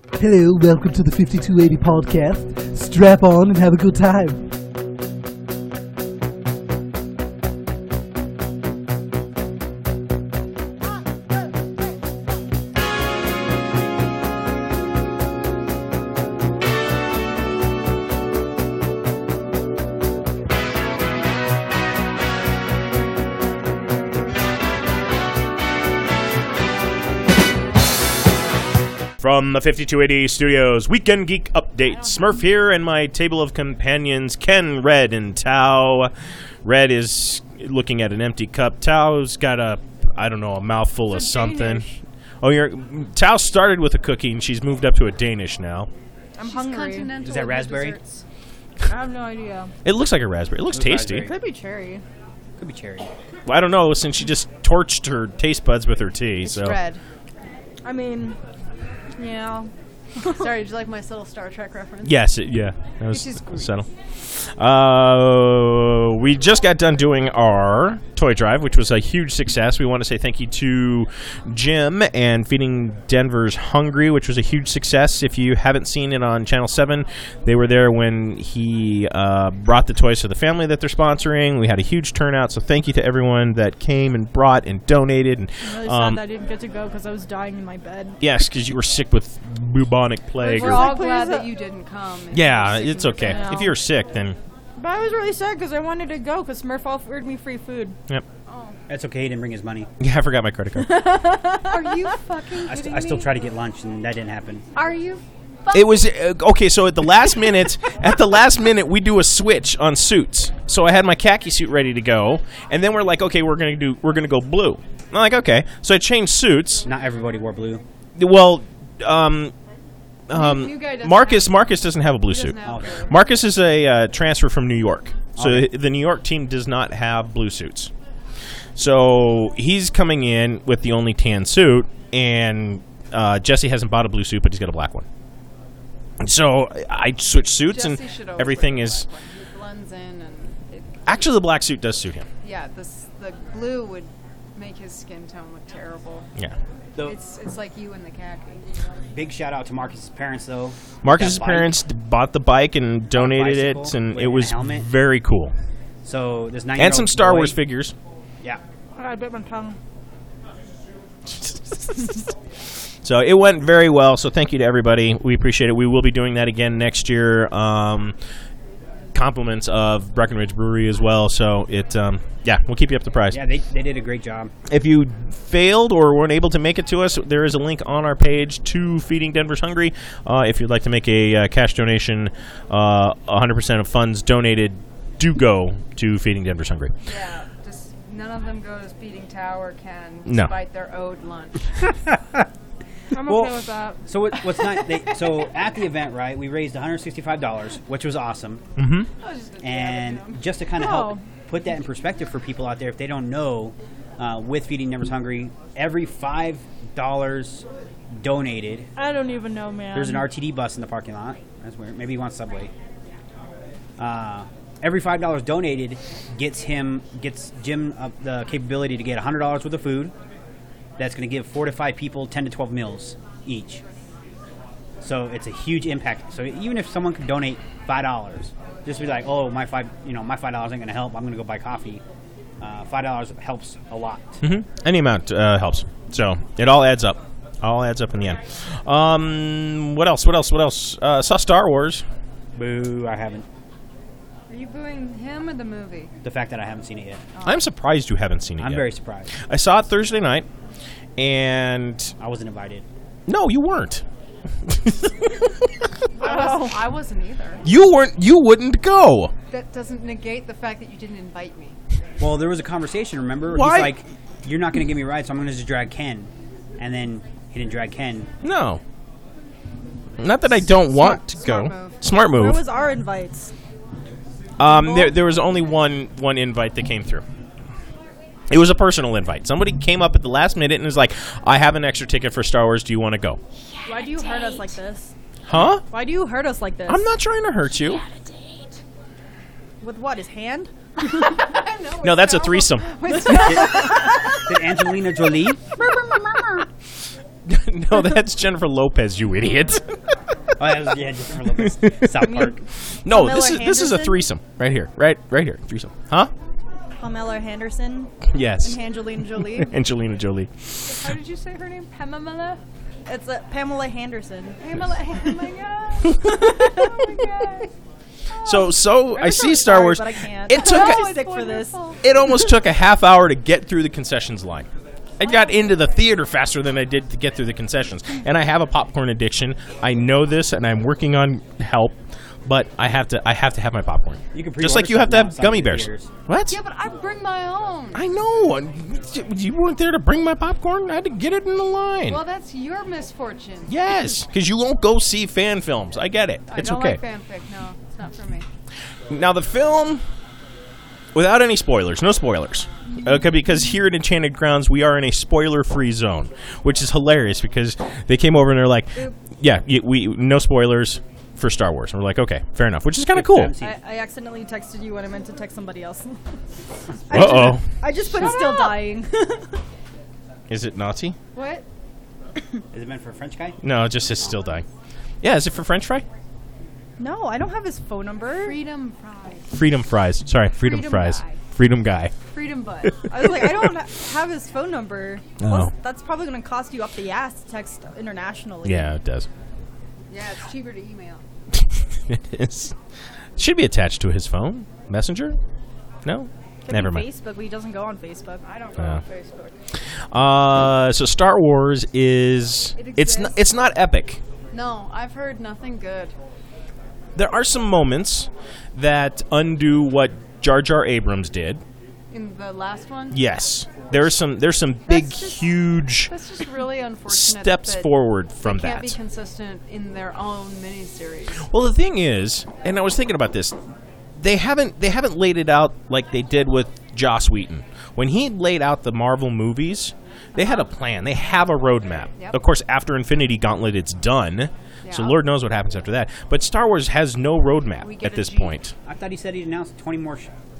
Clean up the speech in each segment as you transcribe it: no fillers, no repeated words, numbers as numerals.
Hello, welcome to the 5280 podcast. Strap on and have a good time. From the 5280 Studios, Weekend Geek Update. Smurf here, and my table of companions, Ken, Red, and Tao. Red is looking at an empty cup. Tao's got a mouthful of something. Tao started with a cookie, and she's moved up to a Danish now. I'm hungry. Is that raspberry? I have no idea. It looks like a raspberry. It looks tasty. It could be cherry. Could be cherry. Well, I don't know, since she just torched her taste buds with her tea. It's red. I mean... Yeah. Sorry, did you like my subtle Star Trek reference? Yes, that was subtle. We just got done doing our toy drive, which was a huge success. We want to say thank you to Jim and Feeding Denver's Hungry, which was a huge success. If you haven't seen it on Channel 7, they were there when he brought the toys to the family that they're sponsoring. We had a huge turnout, so thank you to everyone that came and brought and donated. And, I'm really sad that I didn't get to go because I was dying in my bed. Yes, because you were sick with bubonic plague. We're all glad that you didn't come. Yeah, it's okay. Yeah. If you're sick, then... But I was really sad because I wanted to go because Smurf offered me free food. Yep. Oh. That's okay. He didn't bring his money. Yeah, I forgot my credit card. Are you fucking kidding me? I still tried to get lunch, and that didn't happen. Are you? It was okay. So at the last minute, we do a switch on suits. So I had my khaki suit ready to go, and then we're like, okay, we're gonna go blue. I'm like, okay. So I changed suits. Not everybody wore blue. Well, New guy doesn't Marcus doesn't have a blue suit. Marcus is a transfer from New York, so the New York team does not have blue suits. So he's coming in with the only tan suit, and Jesse hasn't bought a blue suit, but he's got a black one. So I switched suits, Jesse and everything is... He blends in, and actually, the black suit does suit him. Yeah, the blue would make his skin tone look terrible. Yeah. It's like you and the khaki. Big shout out to Marcus's parents, though. Marcus's parents bought the bike and donated it, and it was very cool. So this 9-year-old and some Star Wars figures. Yeah. I bit my tongue. So it went very well. So thank you to everybody. We appreciate it. We will be doing that again next year. Compliments of Breckenridge Brewery as well. So we'll keep you up to price. Yeah, they did a great job. If you failed or weren't able to make it to us, there is a link on our page to Feeding Denver's Hungry. If you'd like to make a cash donation, 100% of funds donated do go to Feeding Denver's Hungry. Yeah, just none of them go to Feeding Tao or Ken despite their owed lunch. I'm okay with that. So what's nice? So at the event, right, we raised $165, which was awesome. Mm-hmm. And just to kind of help put that in perspective for people out there, if they don't know, with Feeding Denver's Hungry, every $5 donated. I don't even know, man. There's an RTD bus in the parking lot. That's weird. Maybe he wants Subway. Every $5 donated gets Jim the capability to get $100 worth of food. That's going to give 4 to 5 people 10 to 12 meals each. So it's a huge impact. So even if someone could donate $5, just be like, oh, my $5 ain't going to help. I'm going to go buy coffee. $5 helps a lot. Mm-hmm. Any amount helps. So it all adds up. All adds up in the end. What else? Saw Star Wars. Boo! I haven't. Are you booing him or the movie? The fact that I haven't seen it yet. I'm surprised you haven't seen it yet. I'm very surprised. I saw it Thursday night, and... I wasn't invited. No, you weren't. I wasn't either. You wouldn't go. That doesn't negate the fact that you didn't invite me. Well, there was a conversation, remember? Why? He's like, you're not going to give me a ride, so I'm going to just drag Ken. And then he didn't drag Ken. No. Not that I don't want to go. Smart move. Where was our invites? There was only one invite that came through. It was a personal invite. Somebody came up at the last minute and was like, I have an extra ticket for Star Wars. Do you want to go? Why do you hurt us like this? Huh? Why do you hurt us like this? I'm not trying to hurt you. With what, his hand? No, that's a threesome. Did Angelina Jolie? No, that's Jennifer Lopez, you idiot. Oh, that was, yeah, Jennifer Lopez. South Park. No, Pamela this is a Henderson? threesome right here, right here, threesome. Huh? Pamela Henderson Yes. and Angelina Jolie. Angelina Jolie. How did you say her name? Pamela? It's Pamela Henderson. Pamela. Oh my god. Oh my god. So I see really Star sorry, Wars. but I can't. It took I'm Oh, too it's sick for this. wonderful. it almost took a half hour to get through the concessions line. I got into the theater faster than I did to get through the concessions. And I have a popcorn addiction. I know this, and I'm working on help. But I have to have my popcorn. You can just pre-order like you have to stuff have now, gummy some bears. theaters. What? Yeah, but I bring my own. I know. You weren't there to bring my popcorn. I had to get it in the line. Well, that's your misfortune. Yes, because you won't go see fan films. I get it. I It's don't okay. like fanfic. No, it's not for me. Now the film, without any spoilers, no spoilers. Okay, because here at Enchanted Grounds we are in a spoiler-free zone, which is hilarious because they came over and they're like, "Yeah, we no spoilers for Star Wars." And we're like, "Okay, fair enough," which is kind of cool. I accidentally texted you when I meant to text somebody else. Uh-oh. I just put still dying. Is it Nazi? What? Is it meant for a French guy? No, it just says still dying. Yeah, is it for French fry? No, I don't have his phone number. Freedom fries. Freedom fries. Sorry, freedom fries. guy. Freedom guy. Freedom butt. I was like, I don't have his phone number. Oh. Plus, that's probably going to cost you up the ass to text internationally. Yeah, it does. Yeah, it's cheaper to email. It is. It should be attached to his phone. Messenger? No? Could Never be mind. Facebook, but he doesn't go on Facebook. I don't go Yeah. on Facebook. So Star Wars is It it's not epic. No, I've heard nothing good. There are some moments that undo what Jar Jar Abrams did. In the last one? Yes. There's some big just- huge That's just really unfortunate. steps that forward from they can't that. be consistent in their own miniseries. Well, the thing is, and I was thinking about this, they haven't laid it out like they did with Joss Whedon. When he laid out the Marvel movies, they had a plan. They have a roadmap. Yep. Of course, after Infinity Gauntlet, it's done. So Yeah. Lord knows what happens after that. But Star Wars has no We roadmap get at a this Jeep. point. I thought he said he'd announced 20 more.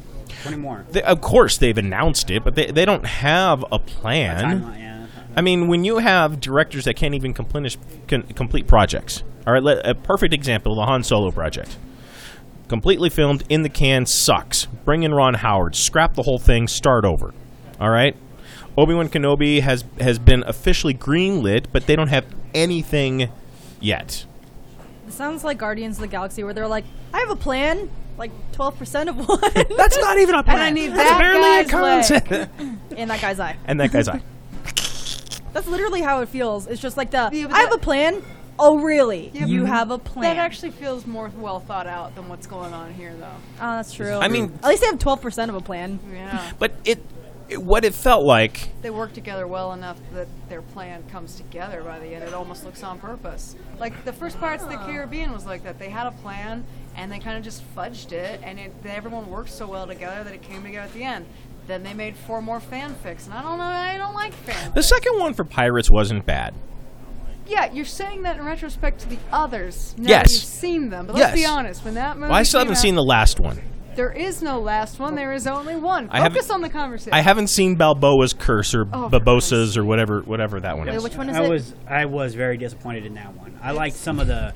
20 more. Of course, they've announced it, but they don't have a plan. Timeline, yeah. I mean, when you have directors that can't even complete projects. All right, a perfect example, the Han Solo project. Completely filmed, in the can, sucks. Bring in Ron Howard. Scrap the whole thing, start over. All right? Obi-Wan Kenobi has been officially greenlit, but they don't have anything yet. It sounds like Guardians of the Galaxy, where they're like, I have a plan, like 12% of one. That's not even a plan. And I need That's that barely a guy's leg. concept. In that guy's eye. And that guy's eye. That's literally how it feels. It's just like Yeah, but I have that- a plan. Oh, really? Yeah, You but have a plan. That actually feels more well thought out than what's going on here, though. Oh, that's true. I mean, at least they have 12% of a plan. Yeah. but what it felt like. They work together well enough that their plan comes together by the end. It almost looks on purpose. Like the first Pirates of the Caribbean was like that. They had a plan and they kind of just fudged it, and everyone worked so well together that it came together at the end. Then they made 4 more fanfics, and I don't know. I don't like fanfics. The second one for Pirates wasn't bad. Yeah, you're saying that in retrospect to the others. Now Yes. that you've seen them, but let's be Yes. honest. When that movie Well, I still came haven't out, seen the last one. There is no last one. There is only one. I haven't- Focus on the conversation. I haven't seen Balboa's Curse or Oh, for Barbosa's or whatever that one Wait, is. which one is I it? was very disappointed in that one. I liked some of the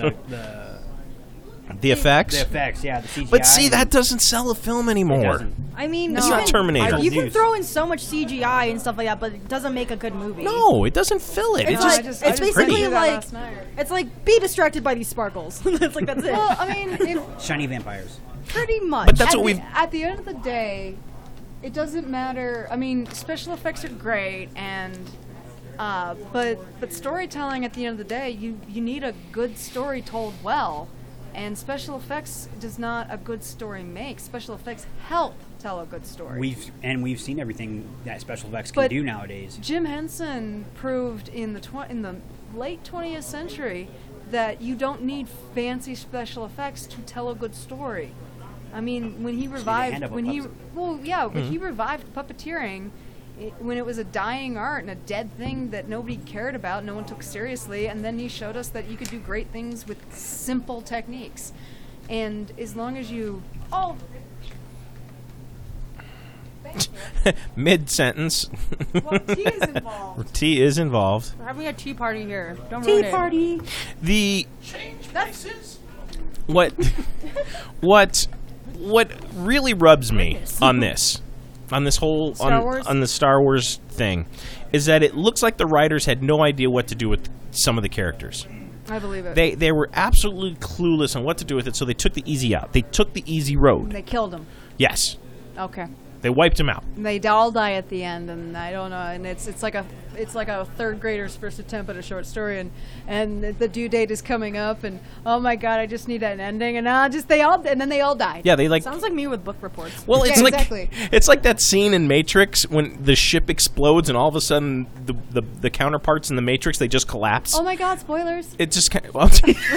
The effects? the effects, yeah, the CGI. But see, that doesn't sell a film It anymore. doesn't. I mean, It's you not can- Terminator. You can News. throw in so much CGI and stuff like that, but it doesn't make a good movie. No, it doesn't fill it. It's It's like- just I it's just basically did that like last night. it's like be distracted by these sparkles. It's like that's it. Well, I mean, Shiny vampires. Pretty much. But that's what we've. At the end of the day, it doesn't matter. I mean, special effects are great, and but storytelling at the end of the day, you need a good story told well, and special effects does not a good story make. Special effects help tell a good story. We've seen everything that special effects can But do nowadays. Jim Henson proved in the late 20th century that you don't need fancy special effects to tell a good story. I mean, when he revived, hand up a when he, puppet. well, yeah, when he revived puppeteering, when it was a dying art and a dead thing that nobody cared about, no one took seriously, and then he showed us that you could do great things with simple techniques. And as long as you, Mid-sentence. Well, tea is involved. Tea is involved. We're having a tea party here. Don't ruin it. The That's what really rubs me on this whole Star Wars? on the Star Wars thing is that it looks like the writers had no idea what to do with some of the characters. I believe it. They were absolutely clueless on what to do with it, so they took the easy out. They took the easy road. They killed him. Yes. Okay. They wiped him out. They all die at the end, and I don't know. And it's like a third grader's first attempt at a short story, and the due date is coming up, and oh my god, I just need an ending, and then they all die. Yeah, they like. Sounds like me with book reports. Well, it's Yeah, like exactly. it's like that scene in Matrix when the ship explodes and all of a sudden the counterparts in the Matrix, they just collapse. Oh my god, spoilers. It just kind of, well,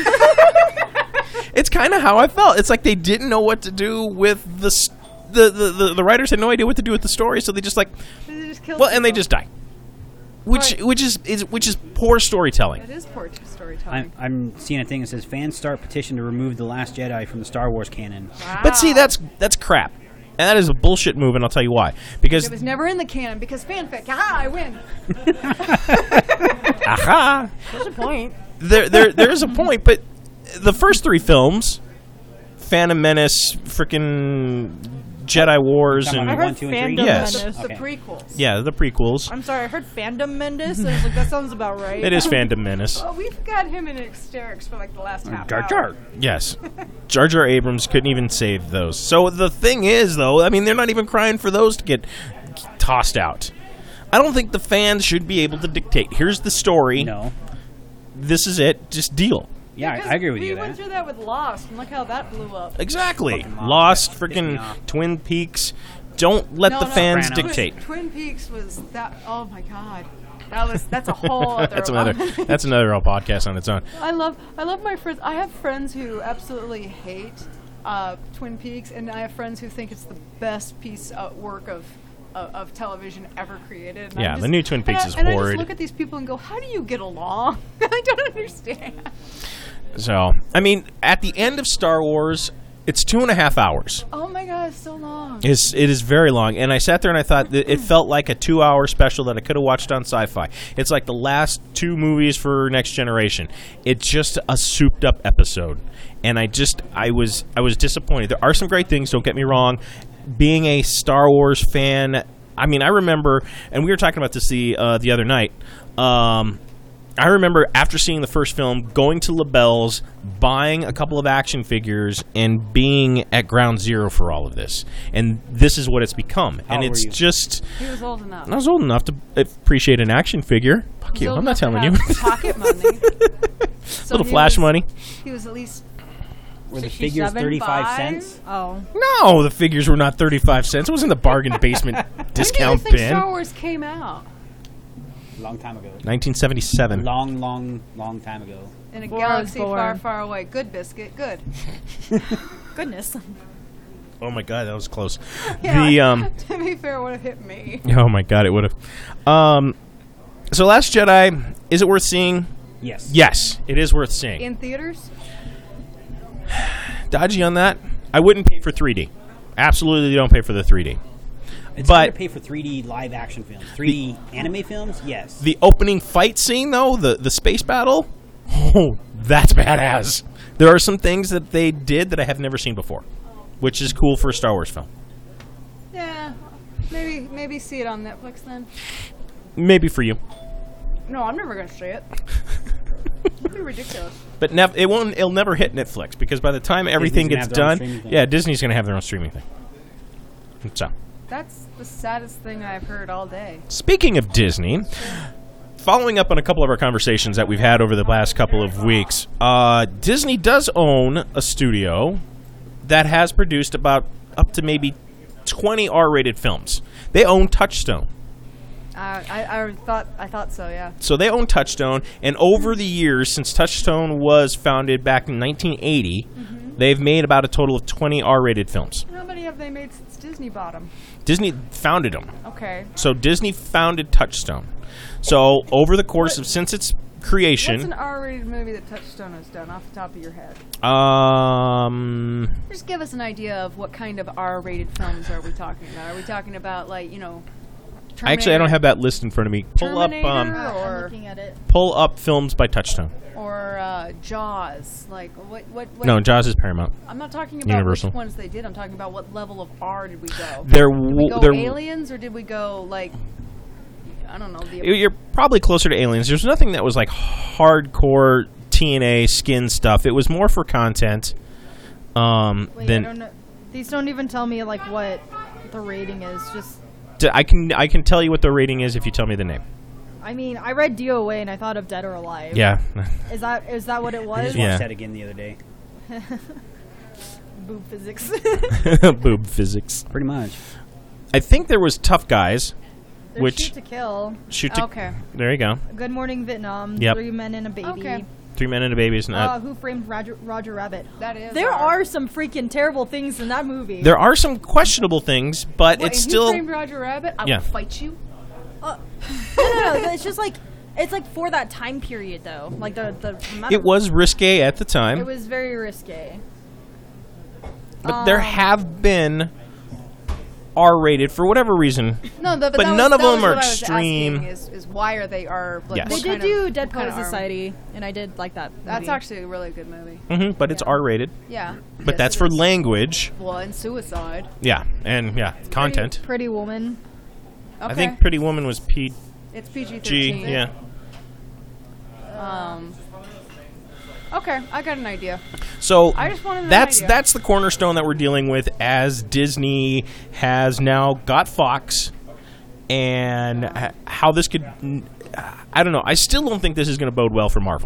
it's kind of how I felt. It's like they didn't know what to do with the writers had no idea what to do with the story, so they just like They just killed and they people. just die. Which is poor storytelling. It is poor storytelling. I'm seeing a thing that says fans start petition to remove The Last Jedi from the Star Wars canon. But see, that's crap. And that is a bullshit move, and I'll tell you why. Because It was never in the canon because fanfic. Aha, I win. aha, There's a point. there is a point, but the first three films, Phantom Menace, frickin' Jedi Wars, Talking and about I heard 1, 2, and 3. fandom Yes. menace. The Okay. prequels. yeah, the prequels. I'm sorry, I heard fandom Mendes, and I was like, that sounds about right. It is Phantom Menace. Oh, we've got him in hysterics for like the last half Jar hour. Jar. Yes. Jar Jar Abrams couldn't even save those. So the thing is, though, I mean, they're not even crying for those to get tossed out. I don't think the fans should be able to dictate. Here's the story. No. This is it. Just deal. Yeah, Because I agree with we you. went That. through that with Lost, and look how that blew up. Exactly. Fucking Lost, Pissed me freaking off. Twin Peaks. Don't let No, the no, fans Sopranos. dictate. Twin Peaks was that. Oh my god, that's a whole other. That's another podcast on its own. I love my friends. I have friends who absolutely hate Twin Peaks, and I have friends who think it's the best piece of work of television ever created. And Yeah, I the new Twin and Peaks I- is and I horrid. just look at these people and go, "How do you get along?" I don't understand. So, I mean, at the end of Star Wars, it's 2.5 hours. Oh my god, it's so long. It is very long, and I sat there and I thought that it felt like a 2-hour special that I could have watched on Sci-Fi. It's like the last 2 movies for Next Generation. It's just a souped-up episode, and I was disappointed. There are some great things. Don't get me wrong. Being a Star Wars fan, I mean, I remember, and we were talking about this the other night. I remember after seeing the first film, going to LaBelle's, buying a couple of action figures, and being at ground zero for all of this. And this is what it's become. How And old it's were you? just... He was old enough. I was old enough to appreciate an action figure. Fuck He you, was I'm old not enough telling to you. have pocket money. So Little he flash was- money. He was at least. Were the figures 67, 35 5? cents? Oh. No, the figures were not 35 cents. It wasn't the bargain basement discount When do you think bin. Star Wars came out? Long time ago. 1977. Long time ago. In a Before I was galaxy far, born. far away. Good biscuit. Good. Goodness. Oh my god, that was close. Yeah, to be fair, it would have hit me. Oh my god, it would have. So Last Jedi, is it worth seeing? Yes. Yes, it is worth seeing. In theaters? Dodgy on that. I wouldn't pay for 3D. Absolutely don't pay for the 3D. It's But- hard to pay for 3D live action films. 3D anime films, yes. The opening fight scene, though, the space battle, oh, that's badass. There are some things that they did that I have never seen before, which is cool for a Star Wars film. Yeah. Maybe see it on Netflix then. Maybe for you. No, I'm never going to see it. It'd be ridiculous. But it'll never hit Netflix, because by the time everything gonna gets have their own done, streaming thing. yeah, Disney's going to have their own streaming thing. So, That's the saddest thing I've heard all day. speaking of Disney, following up on a couple of our conversations that we've had over the last couple of weeks, Disney does own a studio that has produced about up to maybe 20 R-rated films. They own Touchstone. I thought so, yeah. So they own Touchstone, and over the years, since Touchstone was founded back in 1980, they've made about a total of 20 R-rated films. How many have they made since Disney bought them? Disney founded them. Okay. So Disney founded Touchstone. So over the course of since its creation. What's an R-rated movie that Touchstone has done off the top of your head? Just give us an idea of what kind of R-rated films are we talking about. Are we talking about, like, you know, Actually, I don't have that list in front of me. Pull up, Terminator? I'm Or- looking at it. pull up films by Touchstone. or Jaws? Like, what? No, Jaws is Paramount. I'm not talking about Universal. which ones they did. I'm talking about what level of R did we go? There, Did we go there. Aliens, or did we go, like, I don't know. You're probably closer to Aliens. There's nothing that was like hardcore TNA skin stuff. It was more for content. Wait, I Than don't know. These don't even tell me like what the rating is. Just, I can tell you what the rating is if you tell me the name. I mean, I read DOA and I thought of Dead or Alive. Yeah. Is that what it I was? just Yeah. watched that again the other day. Boob physics. Boob physics. Pretty much. I think there was Tough Guys. There's Which- Shoot to Kill. Shoot to. Okay. There you go. Good Morning Vietnam. Yep. 3 Men and a Baby. Okay. 3 Men and a Baby is not. Who Framed Roger Rabbit? That is. There R. are some freaking terrible things in that movie. There are some questionable things, but What, it's and still. Who Framed Roger Rabbit? I Yeah. will fight you. No, it's just like it's like for that time period though. Like the amount It of- was risque at the time, It was very risque. but there have been R-rated for whatever reason. No, but But that none was, of that them was are what I was extreme. asking Is why are they R? Like, Yes. They what did kind do of- Dead what kind Poet of R? Society, and I did like that. That's movie. actually a really good movie. But it's Yeah. R-rated. Yeah. But Yes, that's it for is. language. Well, and suicide. Yeah, and content. Pretty Woman. Okay. I think Pretty Woman was PG. it's PG-13. Yeah. Okay, I got an idea. So I just wanted an that's idea. that's the cornerstone that we're dealing with as Disney has now got Fox, and how this could. I don't know. I still don't think this is going to bode well for Marvel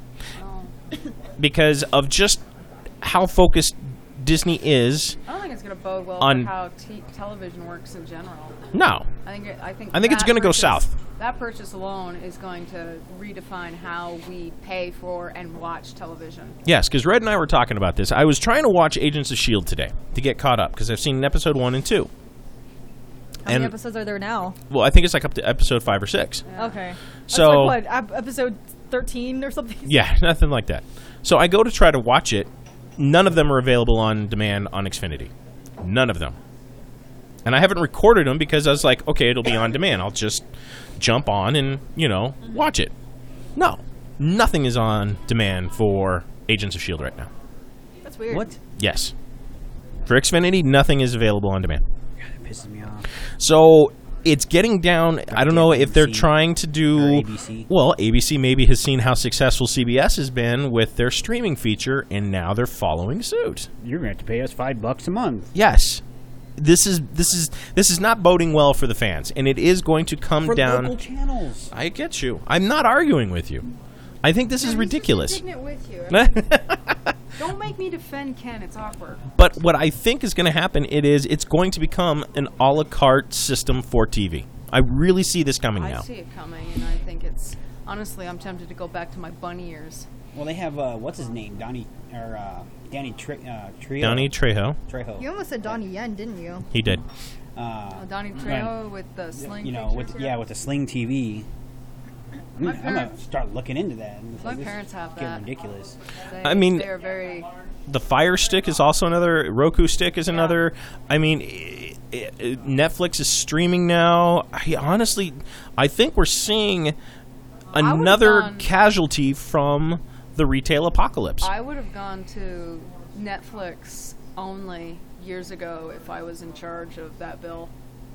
because of just how focused Disney is. I don't think it's going to bode well On- for how television works in general. No, I think it's that gonna go purchase- south. That purchase alone is going to redefine how we pay for and watch television. yes, because Red and I were talking about this. I was trying to watch Agents of S.H.I.E.L.D. today to get caught up because I've seen episode 1 and 2. How many episodes are there now? Well, I think it's like up to episode 5 or 6. Okay. So That's like what, episode 13 or something? yeah, nothing like that. So I go to try to watch it. None of them are available on demand on Xfinity. None of them. And I haven't recorded them because I was like, okay, it'll be on demand. I'll just jump on and, watch it. No. Nothing is on demand for Agents of S.H.I.E.L.D. right now. That's weird. What? Yes. For Xfinity, nothing is available on demand. That pisses me off. So it's getting down. I don't know if they're ABC. trying to do. Or ABC. Well, ABC maybe has seen how successful CBS has been with their streaming feature, and now they're following suit. You're going to have to pay us $5 a month. Yes, this is not boding well for the fans, and it is going to come For down. local channels. I get you. I'm not arguing with you. I think this is ridiculous. I'm indignant with you. Don't make me defend Ken. It's awkward. But what I think is going to happen, it's going to become an a la carte system for TV. I really see this coming I now. see it coming, and I think it's honestly, I'm tempted to go back to my bunny ears. Well, they have, what's his name? Danny Trejo. Donnie Trejo, Trejo. You almost said Donnie Yen, didn't you? he did. Donnie Trejo with the sling. with the Sling TV. I'm going to parents- start looking into that. It's My like, this parents is have getting that. ridiculous. I mean- they are very. The Fire Stick is also another. Roku Stick is another. I mean, Netflix is streaming now. I think we're seeing another gone- casualty from the retail apocalypse. I would have gone to Netflix only years ago if I was in charge of that bill.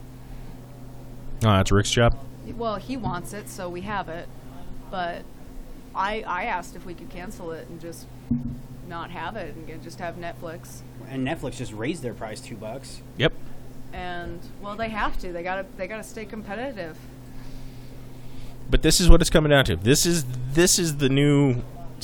Oh, that's Rick's job. Well, he wants it, so we have it. But I asked if we could cancel it and just not have it and just have Netflix. And Netflix just raised their price $2. Yep. And well, they have to. They gotta stay competitive. But this is what it's coming down to. This is the new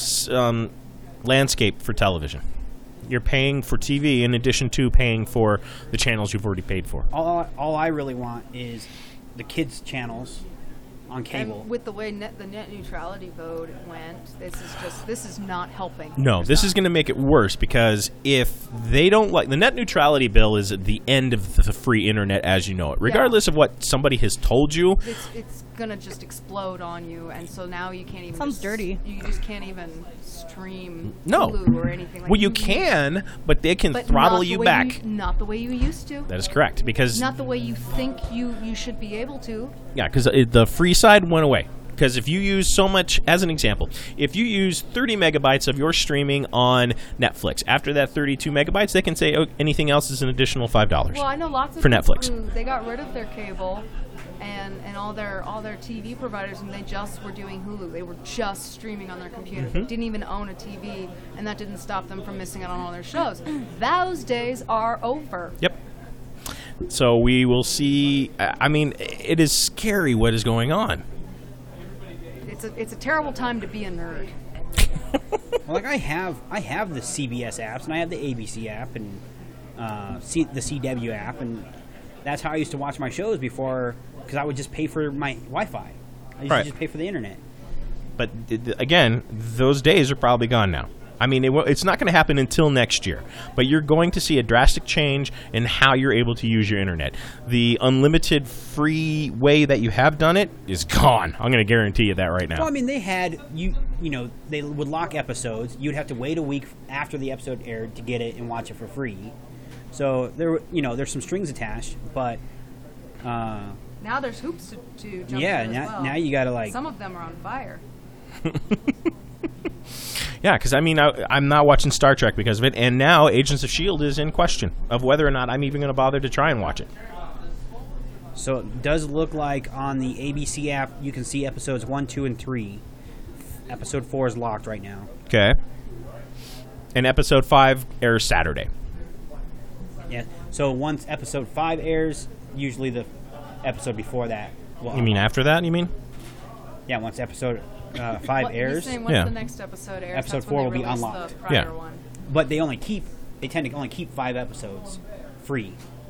landscape for television. You're paying for TV in addition to paying for the channels you've already paid for. All I really want is the kids' channels on cable. And with the way the net neutrality vote went, this is not helping. No, this is going to make it worse because if they don't like the net neutrality bill is at the end of the free internet as you know it. Regardless of what somebody has told you, It's gonna just explode on you, and so now you can't even. Sounds dirty. You just can't even stream No. Hulu or anything like that. Well, you can, but they can But throttle not the you way back. not the way you used to. That is correct, because Not the way you think you should be able to. yeah, because the free side went away. Because if you use so much, as an example, if you use 30 megabytes of your streaming on Netflix, after that 32 megabytes, they can say, oh, anything else is an additional $5. Well, I know lots of For people Netflix. who they got rid of their cable and all their TV providers, and they just were doing Hulu. They were just streaming on their computer. They didn't even own a TV, and that didn't stop them from missing out on all their shows. Those days are over. Yep. So we will see. I mean, it is scary what is going on. It's a terrible time to be a nerd. Well, like I have the CBS apps and I have the ABC app and the CW app, and that's how I used to watch my shows before, because I would just pay for my Wi-Fi. I used Right. to just pay for the internet. But again, those days are probably gone now. I mean, it's not going to happen until next year. But you're going to see a drastic change in how you're able to use your internet. The unlimited free way that you have done it is gone. I'm going to guarantee you that right now. Well, I mean, they had they would lock episodes. You'd have to wait a week after the episode aired to get it and watch it for free. So there's some strings attached, but Now there's hoops to jump yeah, through as well. now you got to like. Some of them are on fire. Yeah, because I mean, I'm not watching Star Trek because of it, and now Agents of S.H.I.E.L.D. is in question of whether or not I'm even going to bother to try and watch it. So it does look like on the ABC app you can see episodes 1, 2, and 3. Episode 4 is locked right now. Okay. And episode 5 airs Saturday. Yeah. So once episode 5 airs, usually the episode before that. Will You mean after that, you mean? Yeah, once episode 5 What, airs. He's saying once Yeah. the next episode airs, Episode that's 4 when will they be release unlocked. The prior Yeah. one. But they tend to only keep 5 episodes free.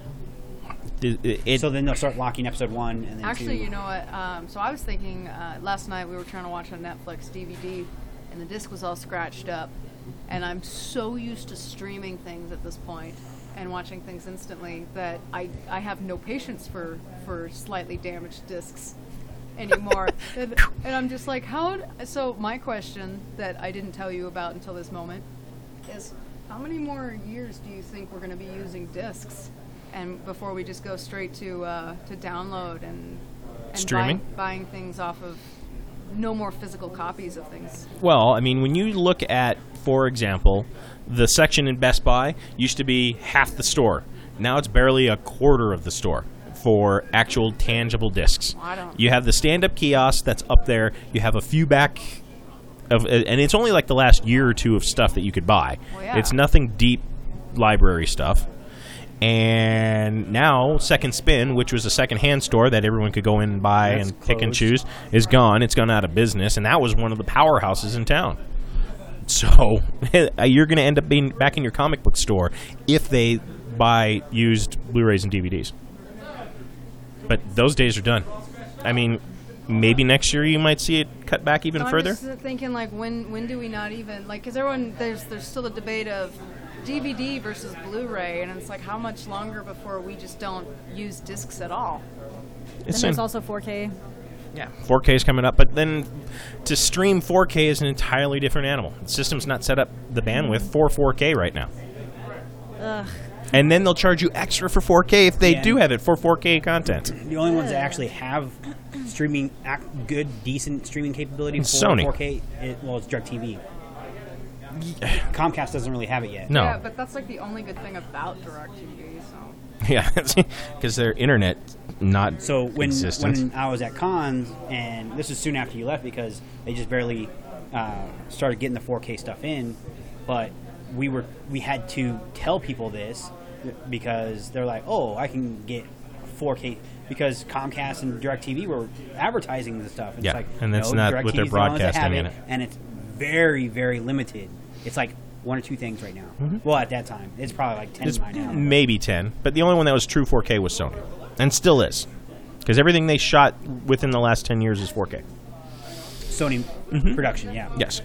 So then they'll start locking episode 1 and then Actually, 2. you know what? So I was thinking last night we were trying to watch a Netflix DVD, and the disc was all scratched up. And I'm so used to streaming things at this point and watching things instantly that I have no patience for slightly damaged discs anymore. and I'm just like, so my question that I didn't tell you about until this moment is, how many more years do you think we're going to be using discs, and before we just go straight to download and Streaming? buying things off of no more physical copies of things? Well, I mean, when you look at, for example, the section in Best Buy used to be half the store. Now it's barely a quarter of the store for actual tangible discs. I don't- You have the stand-up kiosk that's up there. You have a few back of, and it's only like the last year or two of stuff that you could buy. Well, yeah. It's nothing deep library stuff. And now Second Spin, which was a second-hand store that everyone could go in and buy That's and pick and closed. choose, is gone. It's gone out of business, and that was one of the powerhouses in town. So you're going to end up being back in your comic book store if they buy used Blu-rays and DVDs. But those days are done. I mean, maybe next year you might see it cut back even So further. I'm just thinking, like, when do we not even, like, because everyone, there's still a debate of DVD versus Blu-ray, and it's like, how much longer before we just don't use discs at all? Then It's there's in- also 4K. Yeah, 4K is coming up, but then to stream 4K is an entirely different animal. The system's not set up the bandwidth for 4K right now. Ugh. And then they'll charge you extra for 4K if they Yeah. do have it for 4K content. The only ones that actually have streaming, good, decent streaming capability for It's Sony. 4K, it's DirecTV. Comcast doesn't really have it yet. No. Yeah, but that's like the only good thing about DirecTV, so. Yeah, because their internet not So when existent. I was at cons, and this is soon after you left because they just barely started getting the 4K stuff in, but we had to tell people this because they're like, oh, I can get 4K because Comcast and DirecTV were advertising the stuff. And Yeah, it's like, and that's no, not what they're DirecTV's the ones that have broadcasting in it. and it's very, very limited. It's like 1 or 2 things right now. Well, at that time, it's probably like 10 It's by now. maybe 10, but the only one that was true 4K was Sony, and still is, because everything they shot within the last 10 years is 4K. Sony production, yeah. Yes.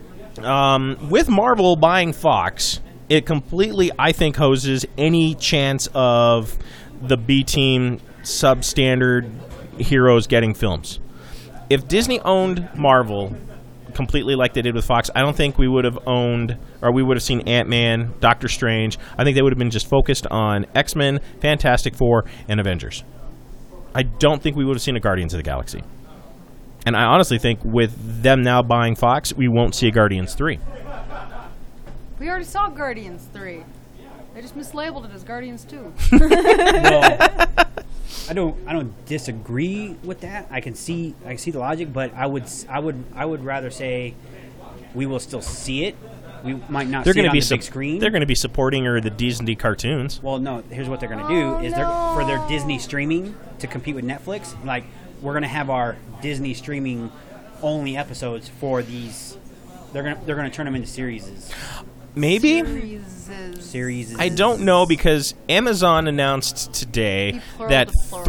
With Marvel buying Fox, it completely, I think, hoses any chance of the B-team substandard heroes getting films. if Disney owned Marvel completely like they did with Fox, I don't think we would have owned, or we would have seen Ant-Man, Doctor Strange. I think they would have been just focused on X-Men, Fantastic Four, and Avengers. I don't think we would have seen a Guardians of the Galaxy. And I honestly think with them now buying Fox, we won't see a Guardians 3. We already saw Guardians 3. They just mislabeled it as Guardians 2. Well, I don't disagree with that. I can see the logic, but I would rather say we will still see it. We might not see it on the big screen. They're going to be supporting the Disney cartoons. Well, no. Here's what they're going to do: is for their Disney streaming to compete with Netflix. Like, we're going to have our Disney streaming only episodes for these. They're going to turn them into series. Maybe. Series. I don't know, because Amazon announced today that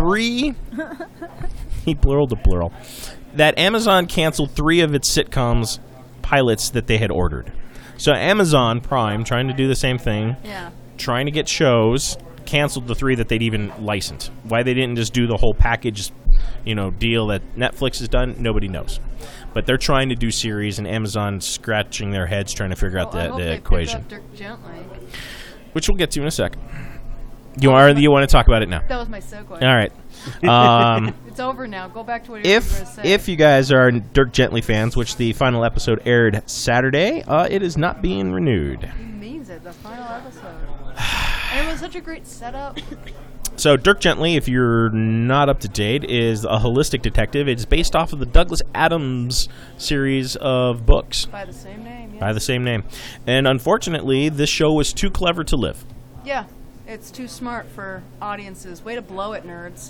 that Amazon canceled 3 of its sitcoms pilots that they had ordered. So Amazon Prime, trying to do the same thing, trying to get shows, canceled the 3 that they'd even licensed. Why they didn't just do the whole package, deal that Netflix has done, nobody knows. But they're trying to do series, and Amazon's scratching their heads trying to figure out the equation. Dirk Gently. Which we'll get to in a sec. You want to talk about it now? That was my segue. All right. It's over now. Go back to what you were going to say. If you guys are Dirk Gently fans, which the final episode aired Saturday, it is not being renewed. He means it. The final episode. And it was such a great setup. So Dirk Gently, if you're not up to date, is a holistic detective. It's based off of the Douglas Adams series of books. By the same name, yes. By the same name. And unfortunately, this show was too clever to live. Yeah. It's too smart for audiences. Way to blow it, nerds.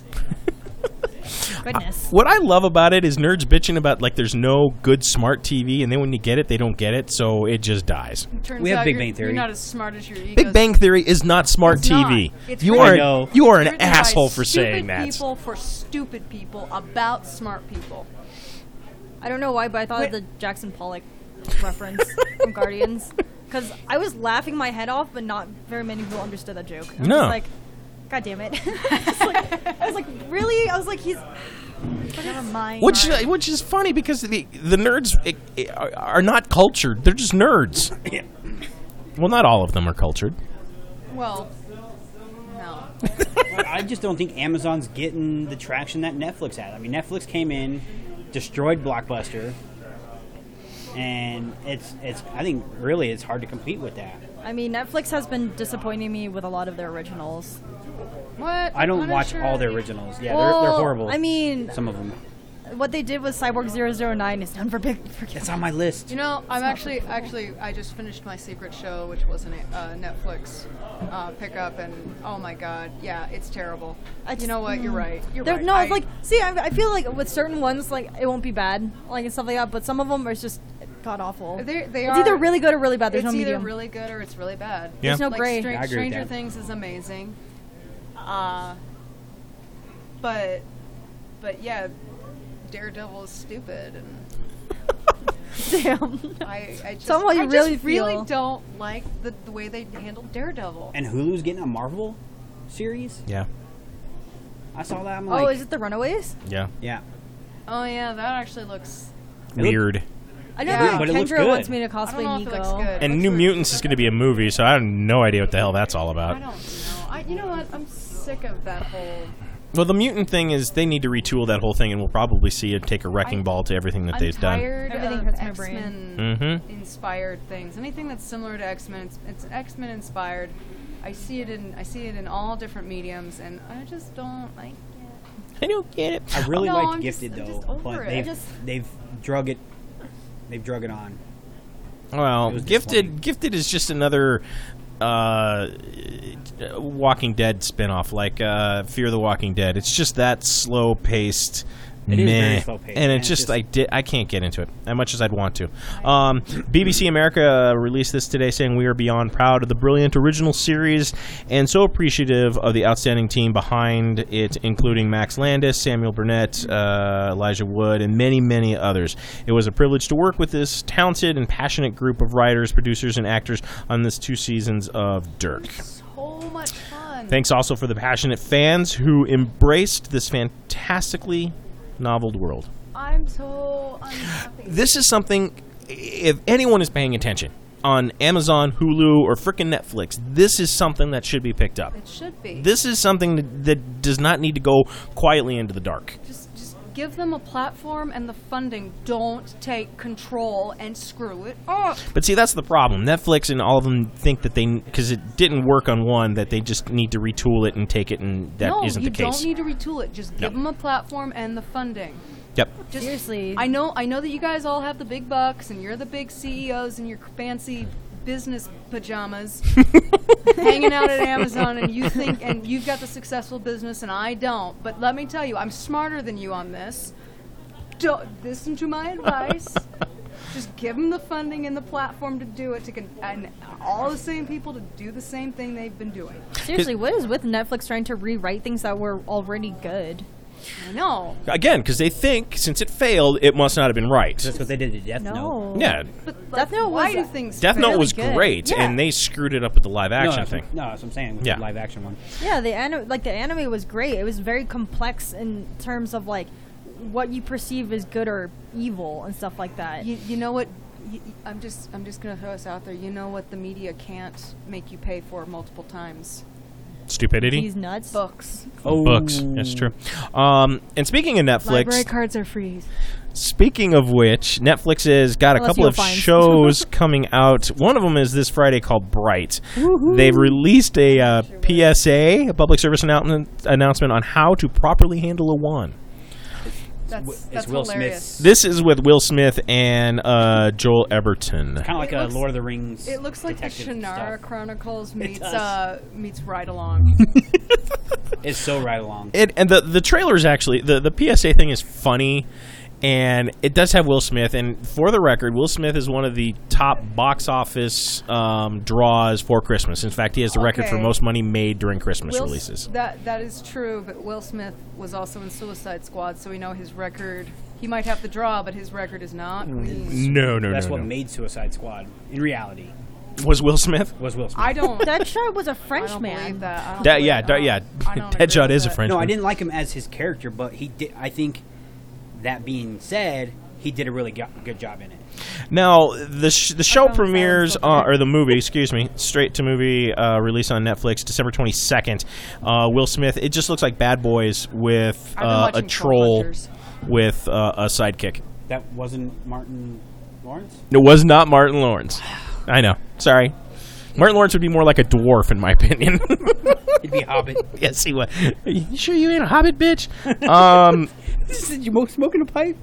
Goodness. What I love about it is nerds bitching about, there's no good smart TV, and then when you get it, they don't get it, so it just dies. We have Big Bang Theory. You're not as smart as your ego. Big Bang Theory is not smart It's TV. not. It's You written- are you are an written by asshole for saying stupid that. people for stupid people about smart people. I don't know why, but I thought of the Jackson Pollock reference from Guardians. Because I was laughing my head off, but not very many people understood that joke. I was No. just like, God damn it. I was like, really? I was like, he's... Never mind. Which is funny, because the nerds are not cultured. They're just nerds. Well, not all of them are cultured. Well, no. I just don't think Amazon's getting the traction that Netflix had. I mean, Netflix came in, destroyed Blockbuster, and it's I think really it's hard to compete with that. I mean, Netflix has been disappointing me with a lot of their originals. What? I don't I'm not watch sure. all their originals. Yeah, Well, they're horrible. I mean, some of them. what they did with Cyborg 009 is done for big. It's on my list. You know, I'm actually, I just finished my Secret Show, which was a Netflix pickup, and oh my god, yeah, it's terrible. You know what? You're right. You're right. No, see, I feel like with certain ones, it won't be bad, and stuff like that. But some of them are just god awful. It's either really good or really bad. There's no it's medium. either really good or it's really bad. Yeah. There's no gray. I agree with Stranger that. Things is amazing. But yeah, Daredevil is stupid, and Damn. I just, Tell me how you I really just really feel. don't like the way they handled Daredevil. And Hulu's getting a Marvel series. Yeah. I saw that. I'm Oh, like, is it the Runaways? Yeah. yeah. Oh yeah, that actually looks. Weird. I know Yeah. that But it looks Kendra good. wants me to I don't cosplay know if it looks Nico. good. And Looks New really- Mutants is going to be a movie, so I have no idea what the hell that's all I about. don't know. You know what? I'm sick of that whole. Well, the mutant thing is they need to retool that whole thing, and we'll probably see it take a wrecking ball to everything that I'm they've done. tired Everything of hurts my brain. X-Men inspired things. Anything that's similar to X-Men, it's X-Men inspired. I see it in all different mediums, and I just don't like it. I don't get it. I really No, liked I'm Gifted just though, over but it. they've drug it. They've drug it on. Well, It was Gifted is just another Walking Dead spinoff, like Fear the Walking Dead. It's just that slow-paced. It is very meh. slow-paced, and and it's it's just I can't get into it as much as I'd want to. BBC America released this today, saying we are beyond proud of the brilliant original series and so appreciative of the outstanding team behind it, including Max Landis, Samuel Burnett, Elijah Wood, and many, many others. It was a privilege to work with this talented and passionate group of writers, producers, and actors on this 2 seasons of Dirk. So much fun. Thanks also for the passionate fans who embraced this fantastically noveled world. I'm so unhappy. This is something, if anyone is paying attention on Amazon, Hulu, or frickin' Netflix, this is something that should be picked up. It should be. This is something that does not need to go quietly into the dark. Just give them a platform and the funding. Don't take control and screw it up. But see, that's the problem. Netflix and all of them think that because it didn't work on one, that they just need to retool it and take it, and that isn't the case. No, you don't need to retool it. Just give them a platform and the funding. Yep. Just, Seriously. I know that you guys all have the big bucks and you're the big CEOs in your fancy business pajamas hanging out at Amazon, and you think and you've got the successful business and I don't. But let me tell you, I'm smarter than you on this. Don't listen to my advice. Just give them the funding and the platform to do it, and all the same people to do the same thing they've been doing. Seriously, what is with Netflix trying to rewrite things that were already good? I know. Again, because they think since it failed, it must not have been right. That's what they did to Death Note. No. Yeah. But Death Note why was- do things Death Note fail? was good. great, Yeah. and they screwed it up with the live action no, thing. No, that's what I'm saying. With Yeah. the live action one. Yeah, the anime was great. It was very complex in terms of like what you perceive as good or evil and stuff like that. You know what? I'm just gonna throw this out there. You know what the media can't make you pay for multiple times? Stupidity. These nuts. Books. Oh, Books. That's true. And speaking of Netflix, Library cards are free. speaking of which, Netflix has got a Unless couple you'll of find- shows coming out. One of them is this Friday called Bright. They've released a PSA, a public service announcement on how to properly handle a wand. That's Will hilarious. Smith's. This is with Will Smith and Joel Egerton. Kind of like It a looks- Lord of the Rings. It looks like the detective Shannara stuff. Chronicles does. meets Ride Along. It's so right along. And the trailer's actually, the PSA thing is funny, and it does have Will Smith. And for the record, Will Smith is one of the top box office draws for Christmas. In fact, he has the record for Okay. most money made during Christmas releases. That is true, but Will Smith was also in Suicide Squad, so we know his record. He might have the draw, but his record is not clean. No. That's what made Suicide Squad. In reality, Was Will Smith? was Will Smith. I don't. Deadshot was a I French don't believe man. that. I don't That, believe- yeah, I don't- yeah. I don't agree Deadshot with is a that. Frenchman. No, I didn't like him as his character, but he did. I think that being said, he did a really good job in it. Now, the show found premieres, silence okay. or the movie, excuse me, straight to movie release on Netflix, December 22nd. Will Smith, it just looks like Bad Boys with I've been a watching troll Trollhunters. with a sidekick. That wasn't Martin Lawrence. It was not Martin Lawrence. I know. Sorry. Martin Lawrence would be more like a dwarf, in my opinion. He'd be a Hobbit. Yes, he would. You sure you ain't a hobbit, bitch? You smoking a pipe?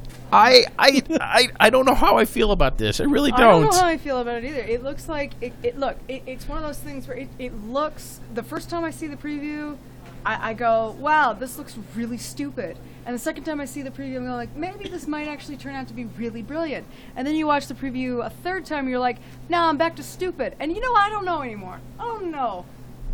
I don't know how I feel about this. I really I don't don't. know how I feel about it either. It looks like it's one of those things where it looks. The first time I see the preview, I go, "Wow, this looks really stupid." And the second time I see the preview, I'm going like, "Maybe this might actually turn out to be really brilliant." And then you watch the preview a third time, you're like, "Now I'm back to stupid." And you know, I don't know anymore. I don't know.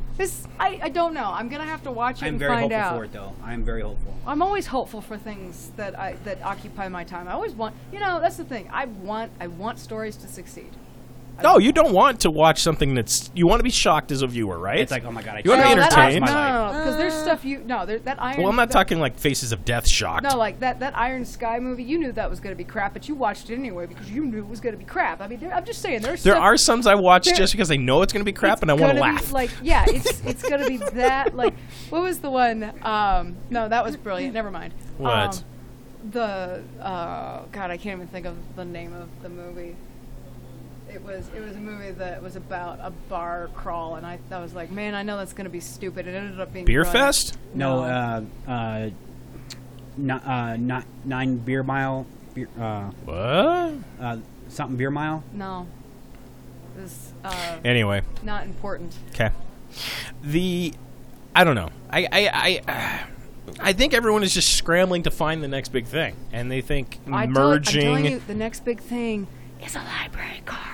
I don't know. I'm gonna have to watch it I'm and very find hopeful out. for it, though. I'm very hopeful. I'm always hopeful for things that occupy my time. I always want, that's the thing. I want stories to succeed. No, you don't want to watch something that's. You want to be shocked as a viewer, right? It's like, oh my god, You wanna be entertained? No, because there's stuff that Iron. Well, I'm not that- talking like Faces of Death shocked. No, like that Iron Sky movie. You knew that was going to be crap, but you watched it anyway because you knew it was going to be crap. I mean, I'm just saying There stuff, are some I watch there- just because I know it's going to be crap it's and I want to gonna be, laugh. Like, yeah, it's going to be that. Like, what was the one? No, that was brilliant. Never mind. What? God, I can't even think of the name of the movie. It was a movie that was about a bar crawl, and I was like, man, I know that's going to be stupid. It ended up being Beer brilliant. Fest? No, not 9 Beer Mile. What? Something Beer Mile. No, it was Anyway, not important. okay. I don't know. I think everyone is just scrambling to find the next big thing, and they think I'm merging. telling you, the next big thing is a library card.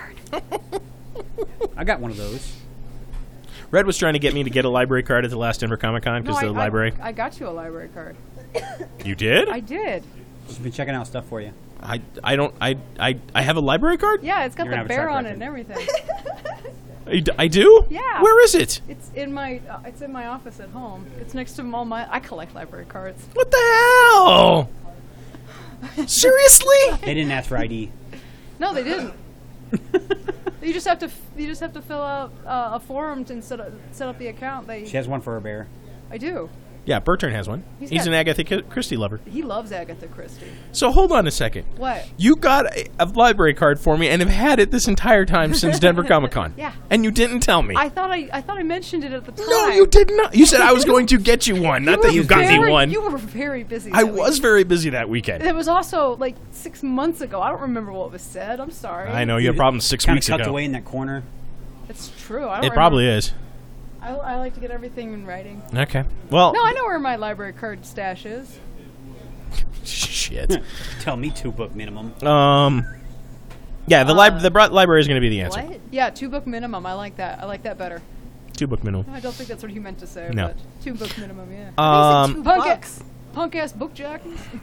I got one of those. Red was trying to get me to get a library card at the last Denver Comic Con because the library. I got you a library card. You did? I did. Just been checking out stuff for you. I have a library card? Yeah, it's got You're gonna the have a bear track on it record. and everything. I do? Yeah. Where is it? It's in my office at home. It's next to all my. I collect library cards. What the hell? Seriously? They didn't ask for ID. No, they didn't. You just have to fill out a form to set up the account. She has one for her bear. I do. Yeah, Bertrand has one. He's got- an Agatha Christie lover. He loves Agatha Christie. So hold on a second. What? You got a library card for me and have had it this entire time since Denver Comic Con. Yeah. And you didn't tell me. I thought I mentioned it at the time. No, you did not. You said I was going to get you one, not that you got me one. You were very busy. I that was week. very busy that weekend. It was also like 6 months ago. I don't remember what was said. I'm sorry. I know you had problems 6 Kind of weeks tucked ago. away in that corner. It's true. I don't It probably remember. is. I like to get everything in writing. Okay. Well, No, I know where my library card stash is. shit. Tell me 2 book minimum. Yeah, the library is going to be the answer. What? Yeah, 2 book minimum. I like that. I like that better. 2 book minimum. I don't think that's what he meant to say. No. But 2 book minimum. Yeah. $2. Punk ass book jack.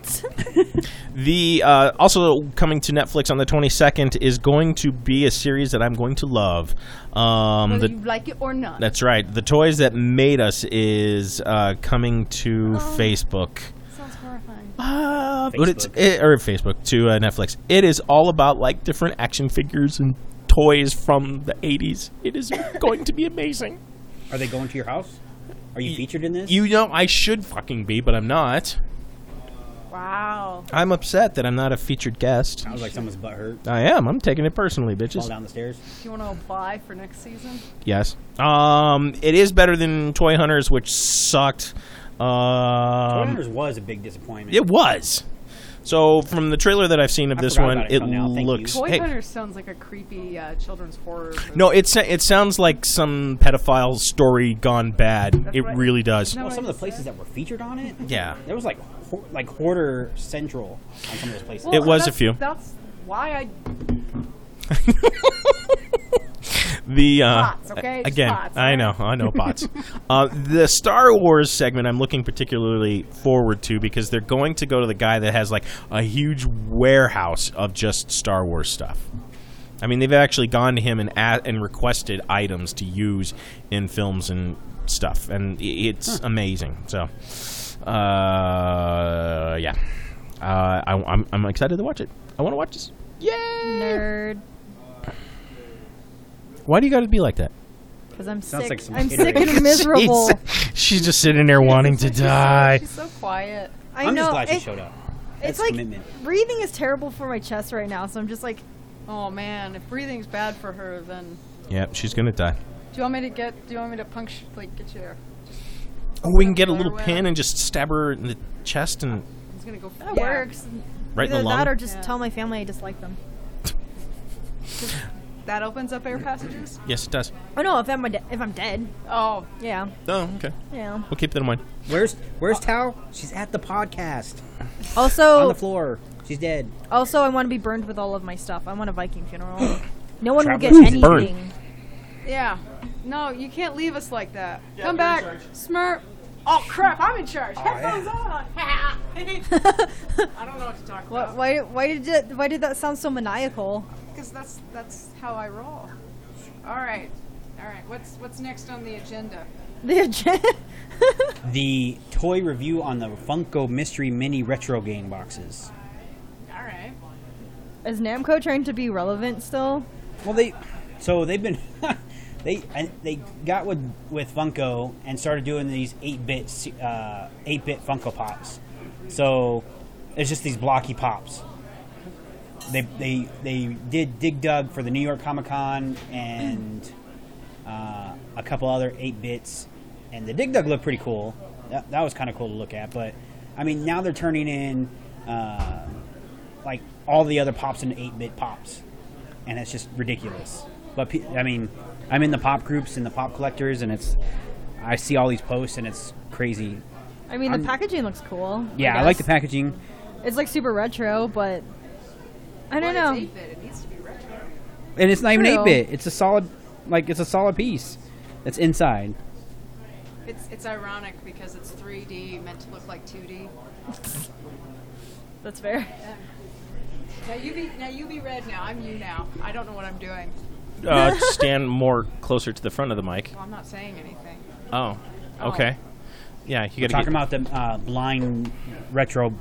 The also coming to Netflix on the 22nd is going to be a series that I'm going to love. Whether you like it or not. That's right. The Toys That Made Us is coming to Facebook. Sounds horrifying. But or Facebook to Netflix. It is all about like different action figures and toys from the 80s. It is going to be amazing. Are they going to your house? Are you featured in this? You know I should fucking be, but I'm not. Wow. I'm upset that I'm not a featured guest. Sounds like someone's butt hurt. I am. I'm taking it personally, Fall bitches. down the stairs. Do you want to apply for next season? Yes. It is better than Toy Hunters, which sucked. Toy Hunters was a big disappointment. It was. So from the trailer that I've seen of I this forgot one, about it it until now. Thank looks. Toy Hey, Hunters sounds like a creepy children's horror movie. no, it sounds like some pedophile story gone bad. That's It right. really does. No. Well, some of what the I places that were featured on it, Yeah. there was like Hoarder Central on some of those places. Well, It was a that's- few. That's why I The Bots, okay? Just again, bots, I know bots. The Star Wars segment I'm looking particularly forward to because they're going to go to the guy that has like a huge warehouse of just Star Wars stuff. I mean, they've actually gone to him and requested items to use in films and stuff, and it's amazing. So, yeah, I'm excited to watch it. I want to watch this. Yay! Nerd. Why do you got to be like that? Because I'm Sounds sick. like some I'm hater. sick and miserable. She's just sitting there wanting to die. She's so quiet. I I'm know. just glad she it- showed up. It's That's like commitment. breathing is terrible for my chest right now, so I'm just like, Oh man, if breathing's bad for her, then Yep, she's gonna die. do you want me to get get you? Oh, we can get a little Flare pin away. and just stab her in the chest and It's gonna go. that yeah. works. right in Either the lung. that or just Yeah. tell my family I dislike them. That opens up air passages. Yes, it does. Oh no, if I'm dead, Oh, yeah, Oh, okay. yeah. We'll keep that in mind. Where's Tao? She's at the podcast on Also, the floor. She's dead. I want to be burned with all of my stuff. I want a Viking funeral. No one will get Travelers anything. burn. yeah. No, you can't leave us like that. Come back, Smurf. Oh crap! I'm in charge. Headphones on. I don't know what to talk about. Why did that sound so maniacal? Because that's how I roll. All right. What's next on the agenda? The agenda. The toy review on the Funko Mystery Mini Retro Game boxes. All right. Is Namco trying to be relevant still? Well, they've been they got with Funko and started doing these 8-bit Funko Pops. So it's just these blocky pops. They did Dig Dug for the New York Comic Con and a couple other 8-bits, and the Dig Dug looked pretty cool. That was kind of cool to look at. But I mean, now they're turning in like all the other pops into 8-bit pops, and it's just ridiculous. But I mean, I'm in the pop groups and the pop collectors, and I see all these posts, and it's crazy. I mean, the packaging looks cool. Yeah, I like the packaging. It's like super retro, but I don't know. It's 8-bit. It needs to be retro. And it's not even True. 8-bit. It's a solid piece that's inside. It's ironic because it's 3D meant to look like 2D. That's fair. Now you be red now. I'm you now. I don't know what I'm doing. Stand more closer to the front of the mic. Well, I'm not saying anything. Oh, okay. Yeah, you We're got to talking about the blind retro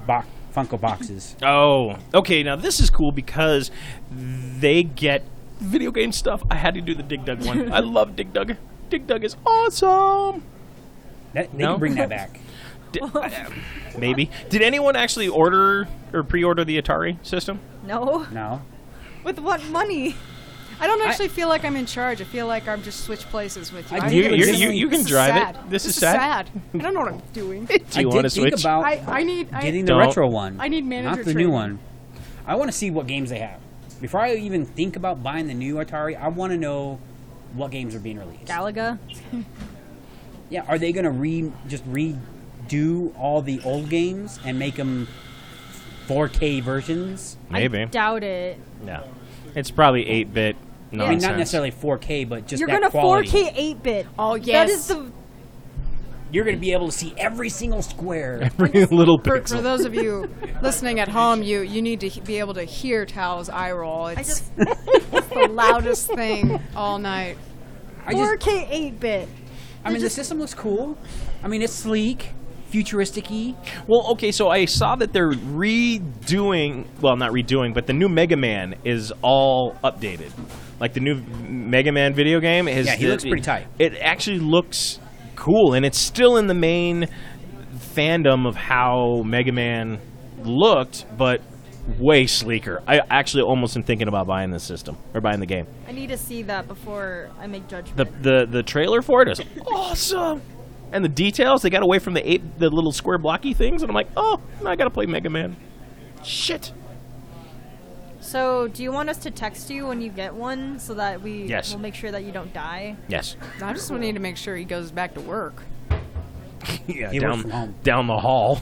Funko boxes. Oh, okay. Now this is cool because they get video game stuff. I had to do the Dig Dug one. I love Dig Dug. Dig Dug is awesome. They No? can bring that back. Maybe. Did anyone actually order or pre-order the Atari system? No. No. With what money? I don't actually feel like I'm in charge. I feel like I'm just switch places with you. I I do. think You, this you, is- you can this is drive sad. it. This is is sad. I don't know what I'm doing. Do you I want to did switch? think about I need. getting the Don't. retro one. I need manager not the training. new one. I want to see what games they have. Before I even think about buying the new Atari, I want to know what games are being released. Galaga? Yeah, are they going to redo all the old games and make them 4K versions? Maybe. I doubt it. No. It's probably 8-bit I nonsense. mean, not necessarily 4K, but just You're that gonna quality. 4K 8-bit. Oh, yes. That is the. You're going to be able to see every single square. Every little For pixel. those of you listening at home, you need to be able to hear Tao's eye roll. It's the loudest thing all night. 4K 8-bit. I mean, the system looks cool. I mean, it's sleek, futuristic-y. Well, okay, so I saw that they're redoing, well, not redoing, but the new Mega Man is all updated. Like the new Mega Man video game is. Yeah, he looks pretty tight. It actually looks cool, and it's still in the main fandom of how Mega Man looked, but way sleeker. I actually almost am thinking about buying this system or buying the game. I need to see that before I make judgment. The trailer for it is awesome. And the details, they got away from the little square blocky things, and I'm like, oh, I gotta play Mega Man. Shit. So, do you want us to text you when you get one so that we Yes. will make sure that you don't die? Yes. I just need to make sure he goes back to work. Yeah, He works from home. down the hall.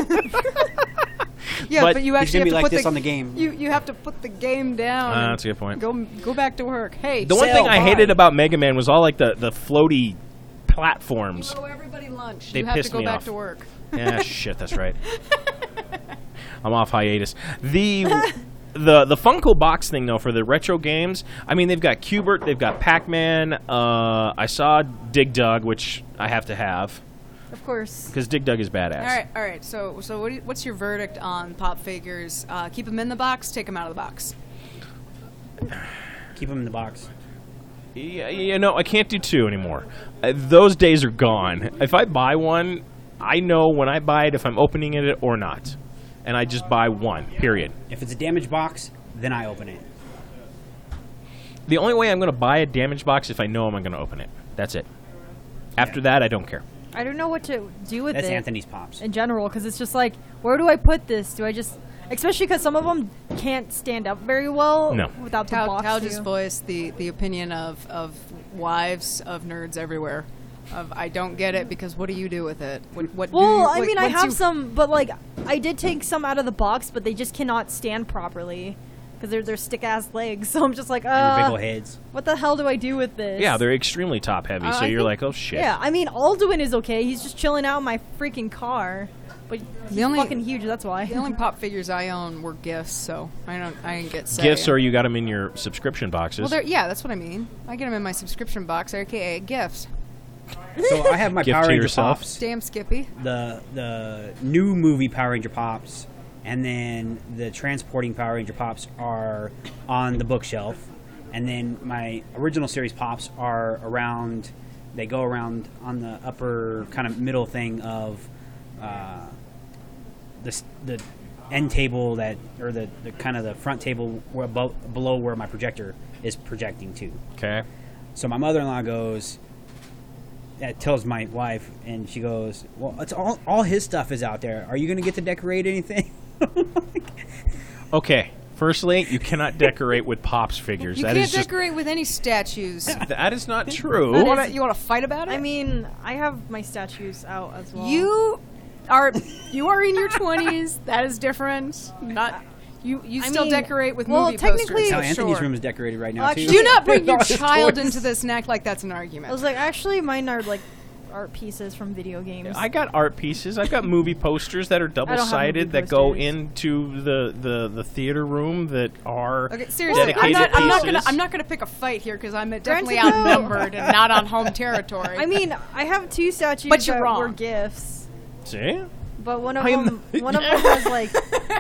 Yeah, But but you He's actually gonna be have to like put this the on the game. You have to put the game down. and That's a good point. Go back to work. Hey, The one Sell, thing I buy. hated about Mega Man was all like the floaty platforms. owe everybody lunch. They you have pissed to go me back off. to work. Yeah, shit, that's right. I'm off hiatus. The Funko box thing though for the retro games. I mean, they've got Q*bert, they've got Pac-Man. I saw Dig Dug, which I have to have Of course. because Dig Dug is badass. All right. So what's your verdict on pop figures? Keep them in the box, take them out of the box. Keep them in the box. Yeah, no, I can't do two anymore. Those days are gone. If I buy one, I know when I buy it if I'm opening it or not, and I just buy one. Period. If it's a damaged box, then I open it. The only way I'm going to buy a damaged box if I know I'm going to open it. That's it. After that, I don't care. I don't know what to do with That's it Anthony's pops. in general because it's just like, where do I put this? Do I just, especially because some of them can't stand up very well No. without the Tao box. just too. voiced the opinion of wives of nerds everywhere. Of I don't get it because what do you do with it? What Well, do you, I mean, I once have you- some, but like, I did take some out of the box, but they just cannot stand properly because they're stick ass legs. So I'm just like, And their big old heads. what the hell do I do with this? Yeah, they're extremely top heavy, so I you're think- like, oh shit. Yeah, I mean, Alduin is okay. He's just chilling out in my freaking car, but he's The only- fucking huge. That's why. The only pop figures I own were gifts, so I didn't get say. Gifts or you got them in your subscription boxes. Well, yeah, that's what I mean. I get them in my subscription box, aka gifts. So I have my Gift Power to Ranger yourself. pops. Damn, Skippy. The new movie Power Ranger pops, and then the transporting Power Ranger pops are on the bookshelf, and then my original series pops are around. They go around on the upper kind of middle thing of the end table that, or the kind of the front table where below where my projector is projecting to. Okay. So my mother-in-law goes, tells my wife, and she goes, well, it's all his stuff is out there. Are you going to get to decorate anything? Okay. Firstly, you cannot decorate with Pops figures. You That can't is just decorate with any statues. that is not true. You want to fight about it? I mean, I have my statues out as well. you are in your 20s. That is different. Not you. You I still mean, decorate with well, movie technically- posters. Now for Anthony's sure. room is decorated right now, Actually- too. Do not bring your All his child toys. into this and act like that's an I argument. was like, actually, mine are like art pieces from video games. I got art pieces. I've got movie posters that are double-sided movie that go posters. into the theater room that are Okay, seriously, dedicated I'm not pieces. gonna pick a fight here because I'm definitely Granted, though- outnumbered and not on home territory. I mean, I have two statues But you're that wrong. were gifts. See? But one of them has like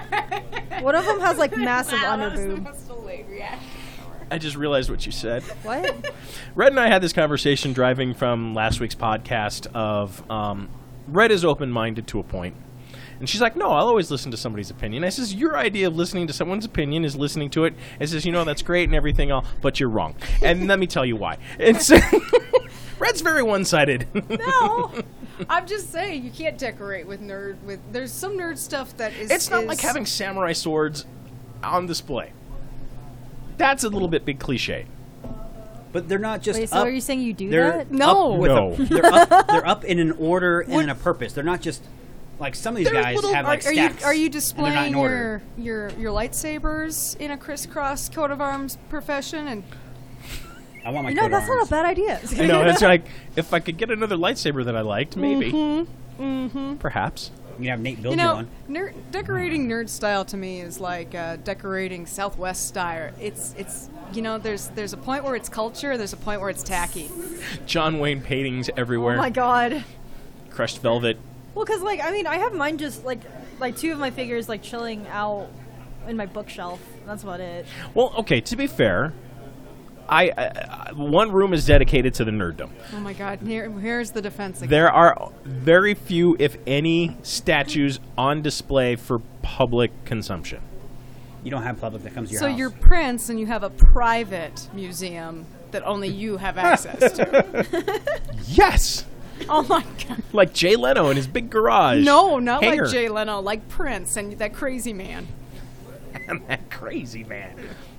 massive underboob. I just realized what you said. What? Red and I had this conversation driving from last week's podcast of Red is open-minded to a point. And she's like, no, I'll always listen to somebody's opinion. I says, your idea of listening to someone's opinion is listening to it and says, that's great and everything, but you're wrong. And let me tell you why. It's Red's very one-sided. No, I'm just saying you can't decorate with there's some nerd stuff that is. It's not like having samurai swords on display. That's a little bit big cliche. But they're not just Wait, up. so are you saying you do They're that? No. up with No. they're up in an order and a purpose. They're not just like some of these They're guys little- have like Are stacks. you and they're not displaying in order. your lightsabers in a crisscross coat of arms profession? And I want my No, coat that's not arms. a bad idea. I know, it's like, if I could get another lightsaber that I liked, maybe. Perhaps. You can have Nate build you one. Decorating nerd style to me is like decorating Southwest style. It's there's a point where it's culture, there's a point where it's tacky. John Wayne paintings everywhere. Oh my god. Crushed velvet. Well, because I have mine just like two of my figures like chilling out in my bookshelf. That's about it. Well, okay, to be fair, I one room is dedicated to the nerddom. Oh my God! Here's the defense again. There are very few, if any, statues on display for public consumption. You don't have public that comes to your So house. you're Prince, and you have a private museum that only you have access to. Yes! Oh my God! Like Jay Leno in his big garage. No, not hangar. like Jay Leno, like Prince and that crazy man. And that crazy man.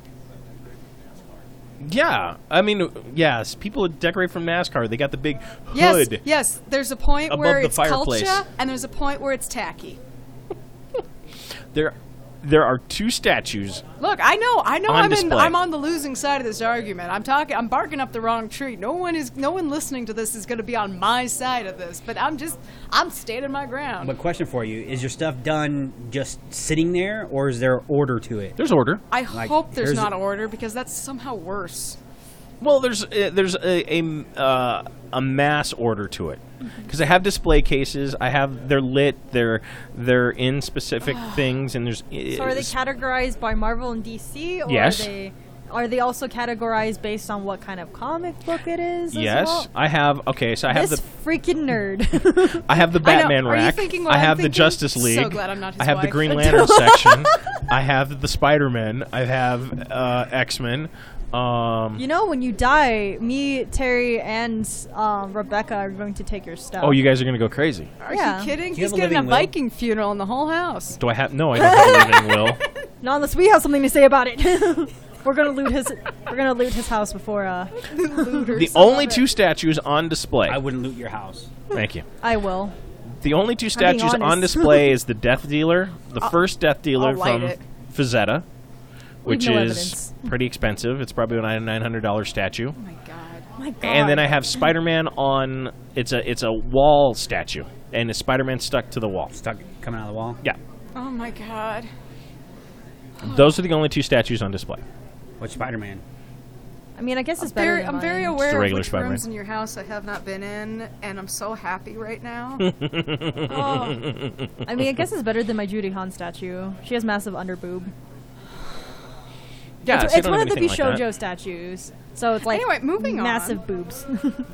Yeah, I mean, yes, people decorate from NASCAR. They got the big hood. Yes. There's a point above where the it's fireplace. culture, and there's a point where it's tacky. There are two statues. Look, I know. On display. I'm on the losing side of this argument. I'm barking up the wrong tree. No one listening to this is going to be on my side of this. But I'm standing my ground. But question for you: is your stuff done just sitting there, or is there order to it? There's order. I like, hope there's here's not the- order because that's somehow worse. Well, there's a mass order to it because I have display cases. They're lit. They're in specific things, and there's. So are they categorized by Marvel and DC, or Yes. are they also categorized based on what kind of comic book it is? Yes, as well? I have. Okay, so I have This the freaking nerd. I have the Batman Are you rack. thinking what I I'm have the thinking? Justice League. So glad I'm not his I have the wife. Green Lantern section. I have the Spider-Man. I have X-Men. You know, when you die, me, Terry, and Rebecca are going to take your stuff. Oh, you guys are gonna go crazy. Are Yeah. you kidding? Do you He's have a getting a living will? Viking funeral in the whole house. Do I have? No, I don't have a living will. Not unless we have something to say about it. We're gonna loot his house before. The only two statues on display. I wouldn't loot your house. Thank you. I will. The only two being statues on honest. display is the Death Dealer, the first Death Dealer I'll light from it. Fazetta, which no is evidence. pretty expensive. It's probably a $900 statue. Oh my God. My God. And then I have Spider-Man on. It's a wall statue, and it's Spider-Man stuck to the wall. Stuck coming out of the wall. Yeah, Oh my God. those are the only two statues on display. Which Spider-Man? I mean, I guess it's better. I'm than very mine. Just aware a of regular which Spider-Man. rooms in your house I have not been in, and I'm so happy right now. I mean, I guess it's better than my Judy Hahn statue. She has massive underboob. Yeah, it's so you don't one have of the anything like that. Bishojo statues. So it's like Anyway, moving on. massive boobs.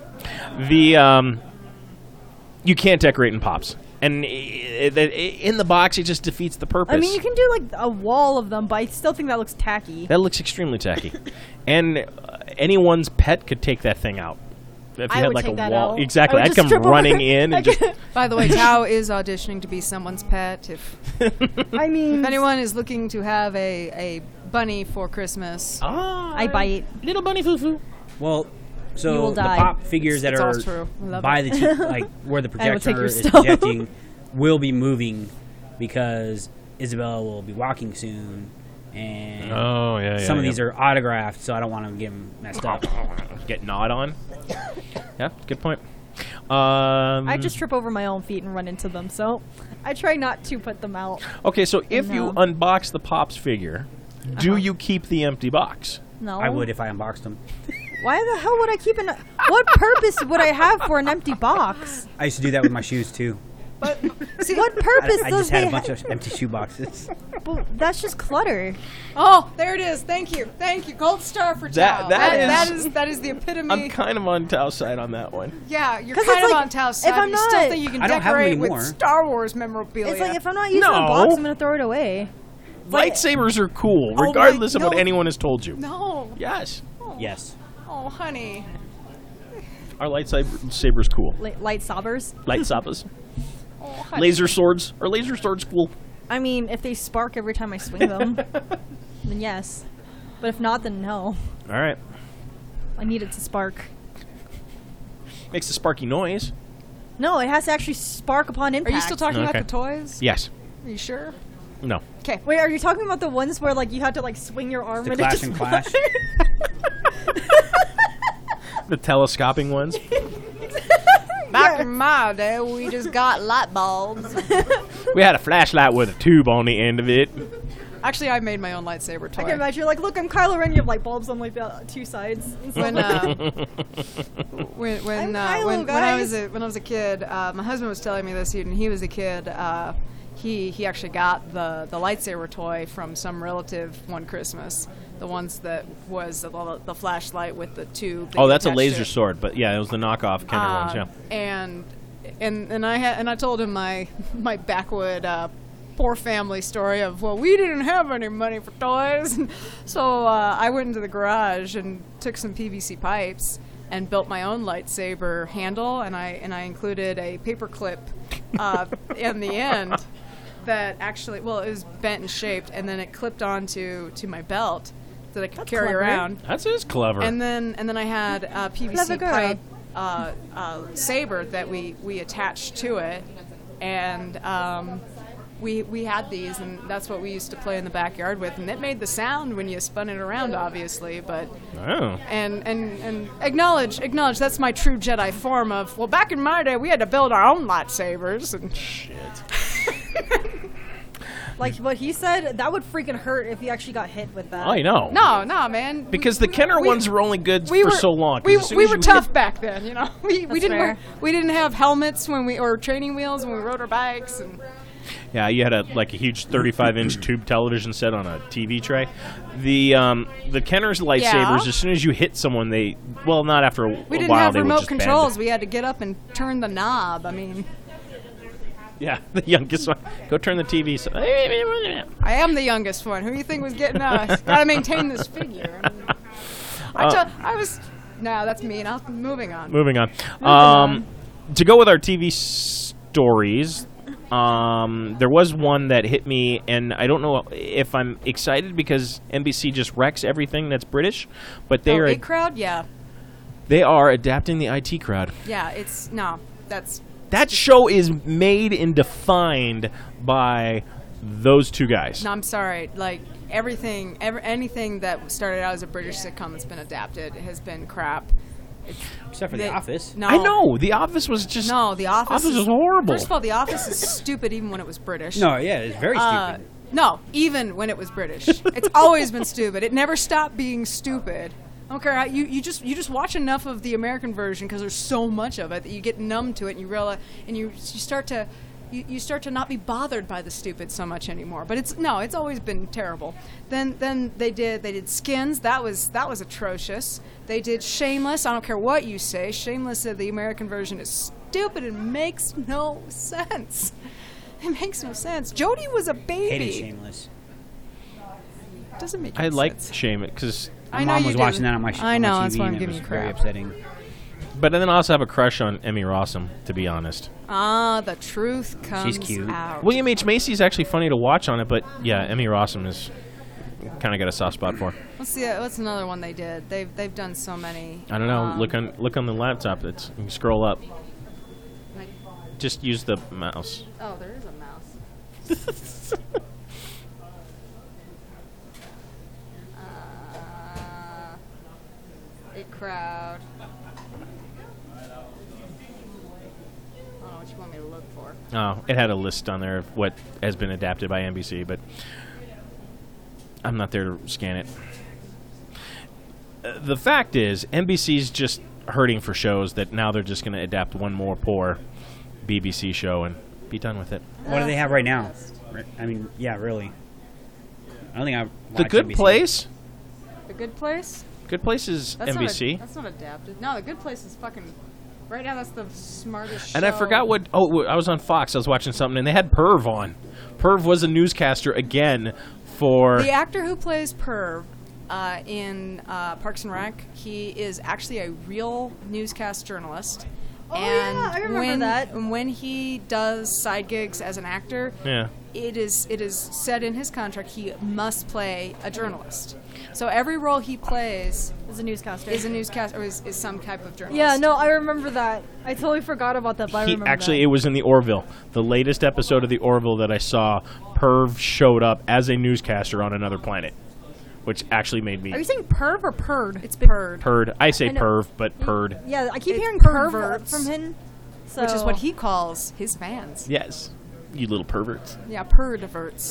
The you can't decorate in pops, and in the box it just defeats the purpose. I mean, you can do like a wall of them, but I still think that looks tacky. That looks extremely tacky, and anyone's pet could take that thing out. If you I had would like take a that wall, out. exactly, I would I'd just come trip over- running in and just. By the way, Tao is auditioning to be someone's pet. If I mean, anyone is looking to have a bunny for Christmas, I bite. Little bunny foo-foo. Well, You so will the die. pop figures that It's all are true. I love by it. the like where the I will take projector your is stuff. projecting will be moving because Isabella will be walking soon, and Oh yeah, some of these are autographed, so I don't want to get them messed up. get gnawed on. Yeah, good point. I just trip over my own feet and run into them, so I try not to put them out. Okay, so if you No. unbox the Pops figure, do you keep the empty box? No, I would if I unboxed them. Why the hell would I keep an? What purpose would I have for an empty box? I used to do that with my shoes too. But see, What purpose I does just had they a bunch of empty shoeboxes. Well, that's just clutter. Oh, there it is. Thank you. Gold star for Tao. that That is the epitome. I'm kind of on Tao's side on that one. Yeah, you're 'Cause kind it's of like, on Tao's if side. I'm You still not- think you can I don't have them decorate with anymore. Star Wars memorabilia. It's like if I'm not using No. a box, I'm gonna throw it away. Lightsabers are cool, my- regardless of what no. anyone has told you. no. Yes. Yes. Oh, honey. Our lightsaber's cool. Light sabers. Lightsabers. Oh, honey. Laser swords. Are laser swords cool? I mean, if they spark every time I swing them, then yes. But if not, then no. All right. I need it to spark. Makes a sparky noise. No, it has to actually spark upon Are impact. you still talking Okay. about the toys? Yes. Are you sure? No. Okay. Wait, are you talking about the ones where like you had to like swing your arm The and it Clash just and Clash. The telescoping ones. Back in my day, we just got light bulbs. We had a flashlight with a tube on the end of it. Actually, I made my own lightsaber toy. I can imagine you're like, look, I'm Kylo Ren. You have light bulbs on like the two sides. And stuff. When I'm Kylo, when I was guys. when I was a kid, my husband was telling me this. When he was a kid, he actually got the lightsaber toy from some relative one Christmas. The ones that was the flashlight with the tube. that Oh, you that's a attached laser to it. sword, but yeah, it was the knockoff Kenner ones. Yeah. And I told him my backwood poor family story of, well, we didn't have any money for toys, so I went into the garage and took some PVC pipes and built my own lightsaber handle, and I included a paper clip in the end that actually, well, it was bent and shaped, and then it clipped onto my belt that I could That's carry clever. around. That's just clever. And then I had a Clever PVC girl. pipe saber that we attached to it, and we had these, and that's what we used to play in the backyard with, and it made the sound when you spun it around, obviously. But Oh. and acknowledge that's my true Jedi form of, well, back in my day we had to build our own lightsabers and Shit. Like what he said, that would freaking hurt if you actually got hit with that. I know. no, man. Because the Kenner ones were only good for so long. 'cause We, as soon we as were you tough hit- back then, you know. We didn't fair. we didn't have helmets or training wheels when we rode our bikes, and Yeah, you had a huge 35-inch tube television set on a TV tray. The Kenner's lightsabers, Yeah. as soon as you hit someone, not after a we didn't while, have they would remote just bend. controls. We had to get up and turn the knob. I mean, Yeah, the youngest one. Go turn the TV. I am the youngest one. Who do you think was getting us? Gotta maintain this figure. I was. No, that's me. And moving on. Moving on. To go with our TV stories, there was one that hit me, and I don't know if I'm excited because NBC just wrecks everything that's British, but they are Big Crowd. Yeah, they are adapting the IT Crowd. yeah. It's no. That's That show is made and defined by those two guys. no. I'm sorry. Like anything that started out as a British sitcom that's been adapted has been crap. Except for The Office. No, I know The Office was just No, The Office. Office is horrible. First of all, The Office is stupid even when it was British. No, yeah, it's very stupid. No, even when it was British, it's always been stupid. It never stopped being stupid. I don't care how you just watch enough of the American version because there's so much of it that you get numb to it and you realize and you start to not be bothered by the stupid so much anymore. But it's always been terrible. Then they did Skins. That was atrocious. They did Shameless. I don't care what you say. Shameless, the American version, is stupid and makes no sense. It makes no sense. Jodie was a baby. Hated Shameless. Doesn't make I any liked sense. Shameless because, I My know mom you was do. watching that on my I know, on my that's TV, why I'm and it giving was you very crap. upsetting. but then I also have a crush on Emmy Rossum, to be honest. The truth comes cute. out. William H. Macy is actually funny to watch on it, but yeah, Emmy Rossum is kind of got a soft spot for. Let's see. What's another one they did? They've done so many. I don't know. Look on the laptop. You can scroll up. Just use the mouse. Oh, there is a mouse. Big Crowd. I don't know what you want me to look for. Oh, it had a list on there of what has been adapted by NBC, but I'm not there to scan it. The fact is, NBC's just hurting for shows that now they're just going to adapt one more poor BBC show, and Be done with it. What do they have right now? I mean, yeah, really. I don't think I The watch Good NBC. Place. The Good Place? Good Place is That's NBC. That's not adapted. No, The Good Place is fucking. Right now, that's the smartest show. And I forgot what. Oh, I was on Fox. I was watching something, and they had Perv on. Perv was a newscaster again for. The actor who plays Perv in Parks and Rec, he is actually a real newscast journalist. Oh, and yeah, I remember that. When he does side gigs as an actor, Yeah. it is said in his contract he must play a journalist. So every role he plays As a newscaster. is a newscast or is some type of journalist. Yeah, no, I remember that. I totally forgot about that, but I remember Actually, that. it was in the Orville. The latest episode of the Orville that I saw, Perv showed up as a newscaster on another planet, which actually made me Are you saying perv or purd? It's Purd, purred. I say I know. perv, but purred. Yeah, I keep It's hearing pervert perverts. from him. So. which is what he calls his fans. Yes, you little perverts. Yeah, Perdiverts.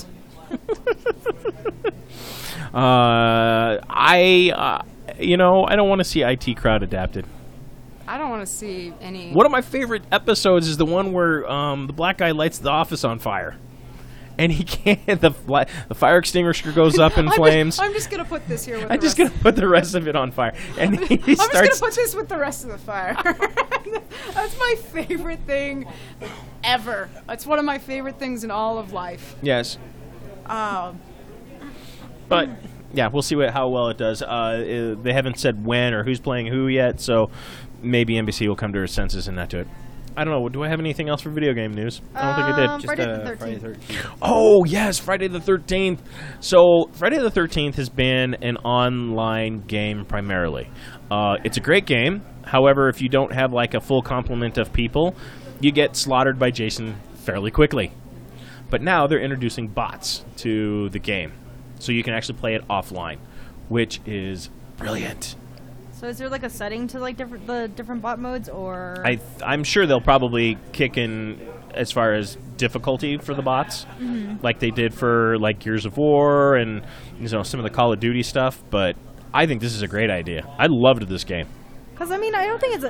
I don't want to see IT Crowd adapted. I don't want to see any. One of my favorite episodes is the one where the black guy lights the office on fire, and he can't. The fire extinguisher goes up in flames. I'm just gonna put this here. With I'm the just rest gonna put the rest of it on fire, and he I'm just starts. gonna put this with the rest of the fire. That's my favorite thing ever. It's one of my favorite things in all of life. Yes, Um, but yeah, we'll see how well it does. They haven't said when or who's playing who yet, so maybe NBC will come to her senses and not do it. I don't know. Do I have anything else for video game news? I don't think I did. Friday the Friday 13th. the 13th. Oh, yes, Friday the 13th. So, Friday the 13th has been an online game primarily. It's a great game. However, if you don't have like a full complement of people, you get slaughtered by Jason fairly quickly. But now they're introducing bots to the game. So you can actually play it offline, which is brilliant. So is there like a setting to like the different bot modes, or I'm sure they'll probably kick in as far as difficulty for the bots, like they did for like Gears of War and some of the Call of Duty stuff. But I think this is a great idea. I loved this game. because I mean I don't think it's a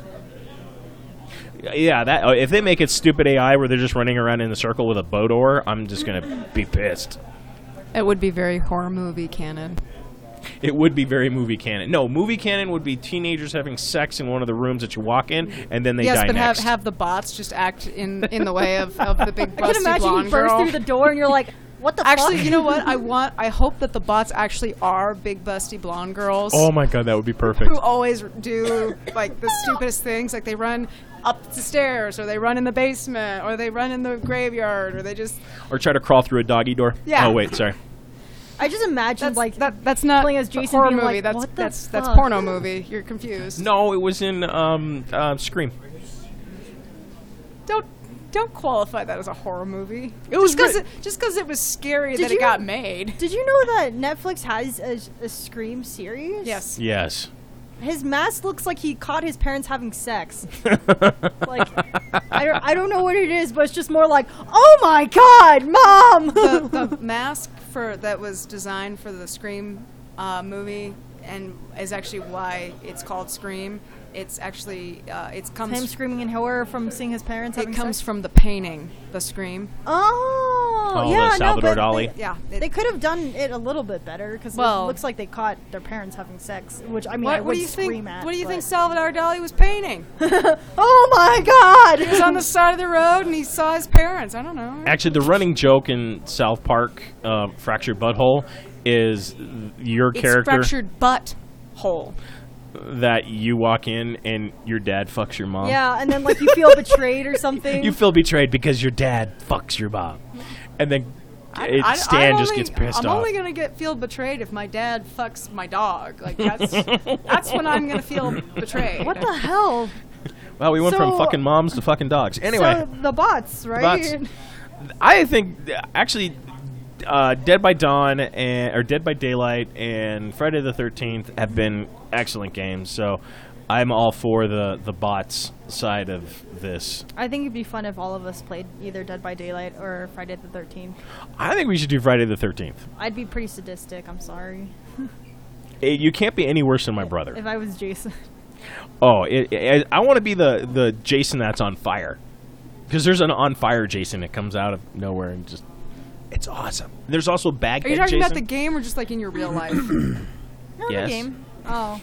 Yeah, that if they make it stupid AI where they're just running around in a circle with a boat oar, I'm just gonna be pissed. it would be very horror movie canon. It would be very movie canon. No, movie canon would be teenagers having sex in one of the rooms that you walk in, and then they Yes, die but next. have the bots just act in the way of the big I can busty imagine blonde you burst girl. through the door and you're like, what the Actually, fuck? you know what? I hope that the bots actually are big busty blonde girls. Oh my god, that would be perfect. Who always do like the stupidest things, like they run up the stairs, or they run in the basement, or they run in the graveyard, or they just Or try to crawl through a doggy door. Yeah. Oh wait, sorry. I just imagine like that's not playing as a Jason horror being movie. like, that's what the that's fuck? porno movie. You're confused. No, it was in Scream. Don't qualify that as a horror movie. It was just because it was scary Did that you- it got made. Did you know that Netflix has a Scream series? Yes. Yes. His mask looks like he caught his parents having sex. Like, I don't know what it is, but it's just more like, oh my god, mom! The mask that was designed for the Scream movie and is actually why it's called Scream. It's actually it comes Him screaming in horror from seeing his parents having it comes sex? from the painting, the Scream. Oh, the yeah, Salvador no, Dali. They, Yeah. they could have done it a little bit better because Well- it looks like they caught their parents having sex, which I mean, I What would do you scream think? at. What do you but- think Salvador Dali was painting? Oh my god! He was on the side of the road and he saw his parents. I don't know. Actually, the running joke in South Park, Fractured Butthole, is your It's character fractured butt hole. that you walk in and your dad fucks your mom. Yeah, and then like you feel betrayed or something. You feel betrayed because your dad fucks your mom. And then Stan just gets pissed I'm off. only gonna feel betrayed if my dad fucks my dog. Like that's when I'm gonna feel betrayed. What the hell? Well, we went from So- fucking moms to fucking dogs. Anyway, So the bots, right? bots. I think actually Dead by Dawn or Dead by Daylight and Friday the 13th have been excellent games. So I'm all for the bots side of this. I think it'd be fun if all of us played either Dead by Daylight or Friday the 13th. I think we should do Friday the 13th. I'd be pretty sadistic. I'm sorry. You can't be any worse than my brother. If I was Jason. Oh, I want to be the Jason that's on fire. Because there's an on fire Jason that comes out of nowhere and just, it's awesome. There's also Baghead Are you talking Jason. about the game or just like in your real life? No, Yes. the game. Oh.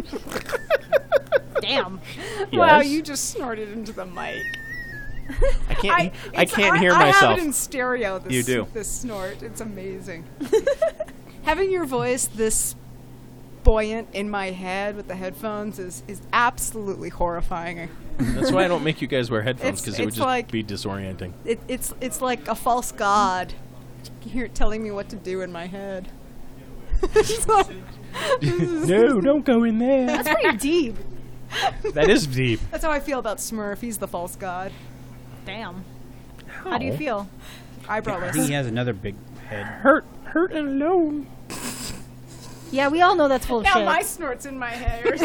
Damn. Wow, Yes. you just snorted into the mic. I can't I hear I myself. have it in stereo. This, You do. This snort. It's amazing. Having your voice this buoyant in my head with the headphones is absolutely horrifying. That's why I don't make you guys wear headphones, because it would It's just like- be disorienting. It's like a false god here telling me what to do in my head. It's like- No, don't go in there. That's pretty deep. That is deep. That's how I feel about Smurf. He's the false god. Damn. How do you feel? I think Eyebrowless. he has another big head. Hurt and alone. Yeah, we all know that's full of Now shit. my snort's in my hair.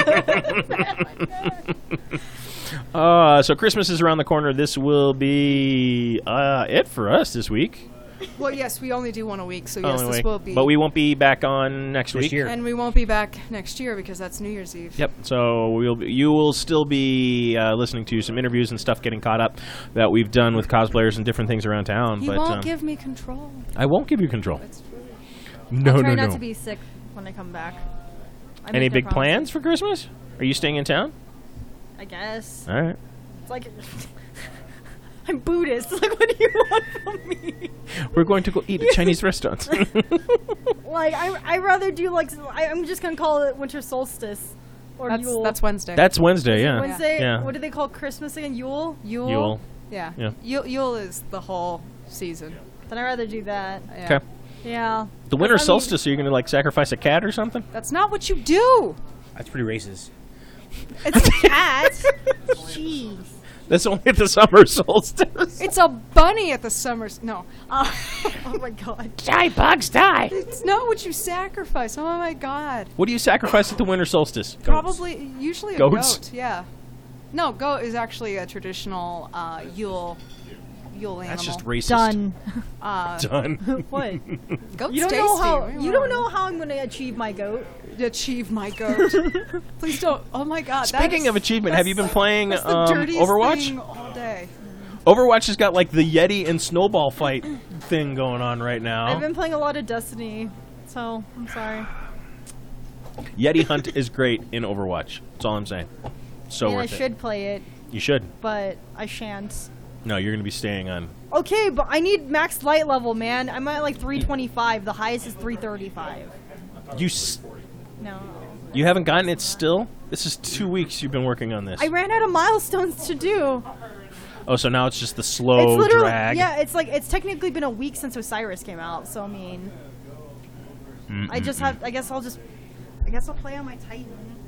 So Christmas is around the corner. This will be it for us this week. Well, yes, we only do one a week, so yes, Only this week. will be. But we won't be back on next This week. year. And we won't be back next year because that's New Year's Eve. Yep. So you will still be listening to some interviews and stuff getting caught up that we've done with cosplayers and different things around town. He but won't give me control. I won't give you control. That's true. No, I'll try no, not no. to be sick when I come back. I Any make no big promises. plans for Christmas? Are you staying in town? I guess. All right. It's like I'm Buddhist. Like, what do you want from me? We're going to go eat at Chinese restaurants. Like, I rather do like I'm just gonna call it winter solstice or Yule. That's Wednesday. That's Wednesday, yeah. Wednesday. Yeah. What do they call Christmas again? Yule. Yule. Yule. Yeah. Yeah. Yule is the whole season. Then I rather do that. Yeah. Okay. Yeah. The winter I mean- solstice, are you going to like sacrifice a cat or something? That's not what you do. That's pretty racist. It's a cat. Jeez. That's only at the summer solstice. It's a bunny at the summer's. No. Oh my god. Die, bugs, die. It's not what you sacrifice. Oh my god. What do you sacrifice at the winter solstice? Probably, usually a Goats? goat. Yeah. No, goat is actually a traditional Yule animal. That's just racist. Done. Done. What? Goat's You don't tasty. know how. What do You don't want? know how I'm gonna achieve my goat. Achieve my goat. Please don't. Oh my god. Speaking of achievement, have you been playing That's the dirtiest Overwatch? thing all day. Overwatch has got like the Yeti and Snowball fight thing going on right now. I've been playing a lot of Destiny, so I'm sorry. Yeti Hunt is great in Overwatch. That's all I'm saying. So I mean, I worth it. should play it, You should. but I shan't. No, you're going to be staying on. Okay, but I need max light level, man. I'm at like 325. The highest is 335. No. You haven't gotten it still? This is 2 weeks you've been working on this. I ran out of milestones to do. Oh, so now it's just the slow It's literally drag. yeah. It's like it's technically been a week since Osiris came out. So I mean, I just have. I guess I'll play on my Titan.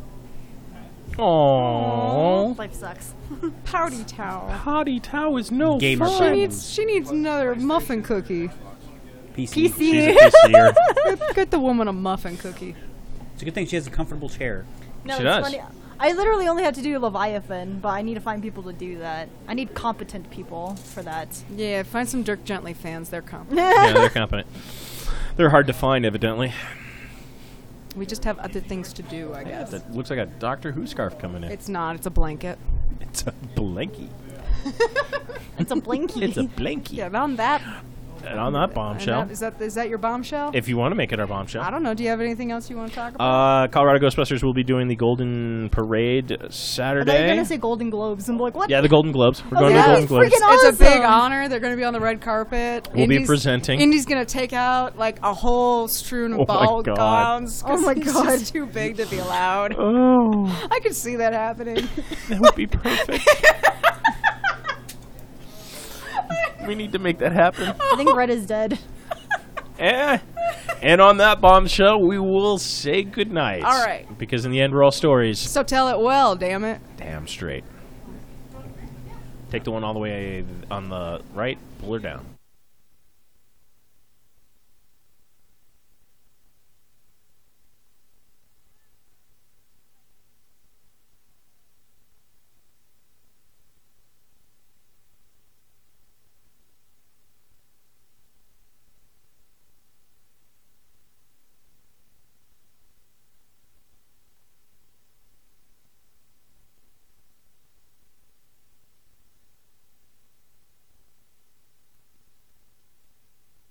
Aww. Life sucks. Pouty Towel. Potty Tao is no Gamer fun. She needs another muffin cookie. PC. She's a PCer. Get the woman a muffin cookie. It's a good thing she has a comfortable chair. No, She it's does. funny. I literally only had to do Leviathan, but I need to find people to do that. I need competent people for that. Yeah, find some Dirk Gently fans. They're competent. Yeah, they're competent. They're hard to find, evidently. We just have other things to do, I guess. That looks like a Doctor Who scarf coming in. It's not. It's a blanket. It's a blankie. It's a blinky. It's a blankie. Yeah, on that. And on that bombshell, Is that your bombshell? if you want to make it our bombshell. I don't know. Do you have anything else you want to talk about? Colorado Ghostbusters will be doing the Golden Parade I thought you were Saturday. gonna say Golden Globes. I'm like, what? Yeah, the Golden Globes. We're Oh, going yeah, to the Golden it's Globes. freaking It's a big awesome. honor. They're going to be on the red carpet. We'll be presenting. Indy's going to take out like a whole strewn Oh of my ball God. gowns. 'cause Oh my he's God. just too big to be allowed. Oh, I could see that happening. that would be perfect. We need to make that happen. I think Red is dead. And on that bombshell, we will say goodnight. All right. Because in the end, we're all stories. So tell it well, damn it. Damn straight. Take the one all the way on the right, pull her down.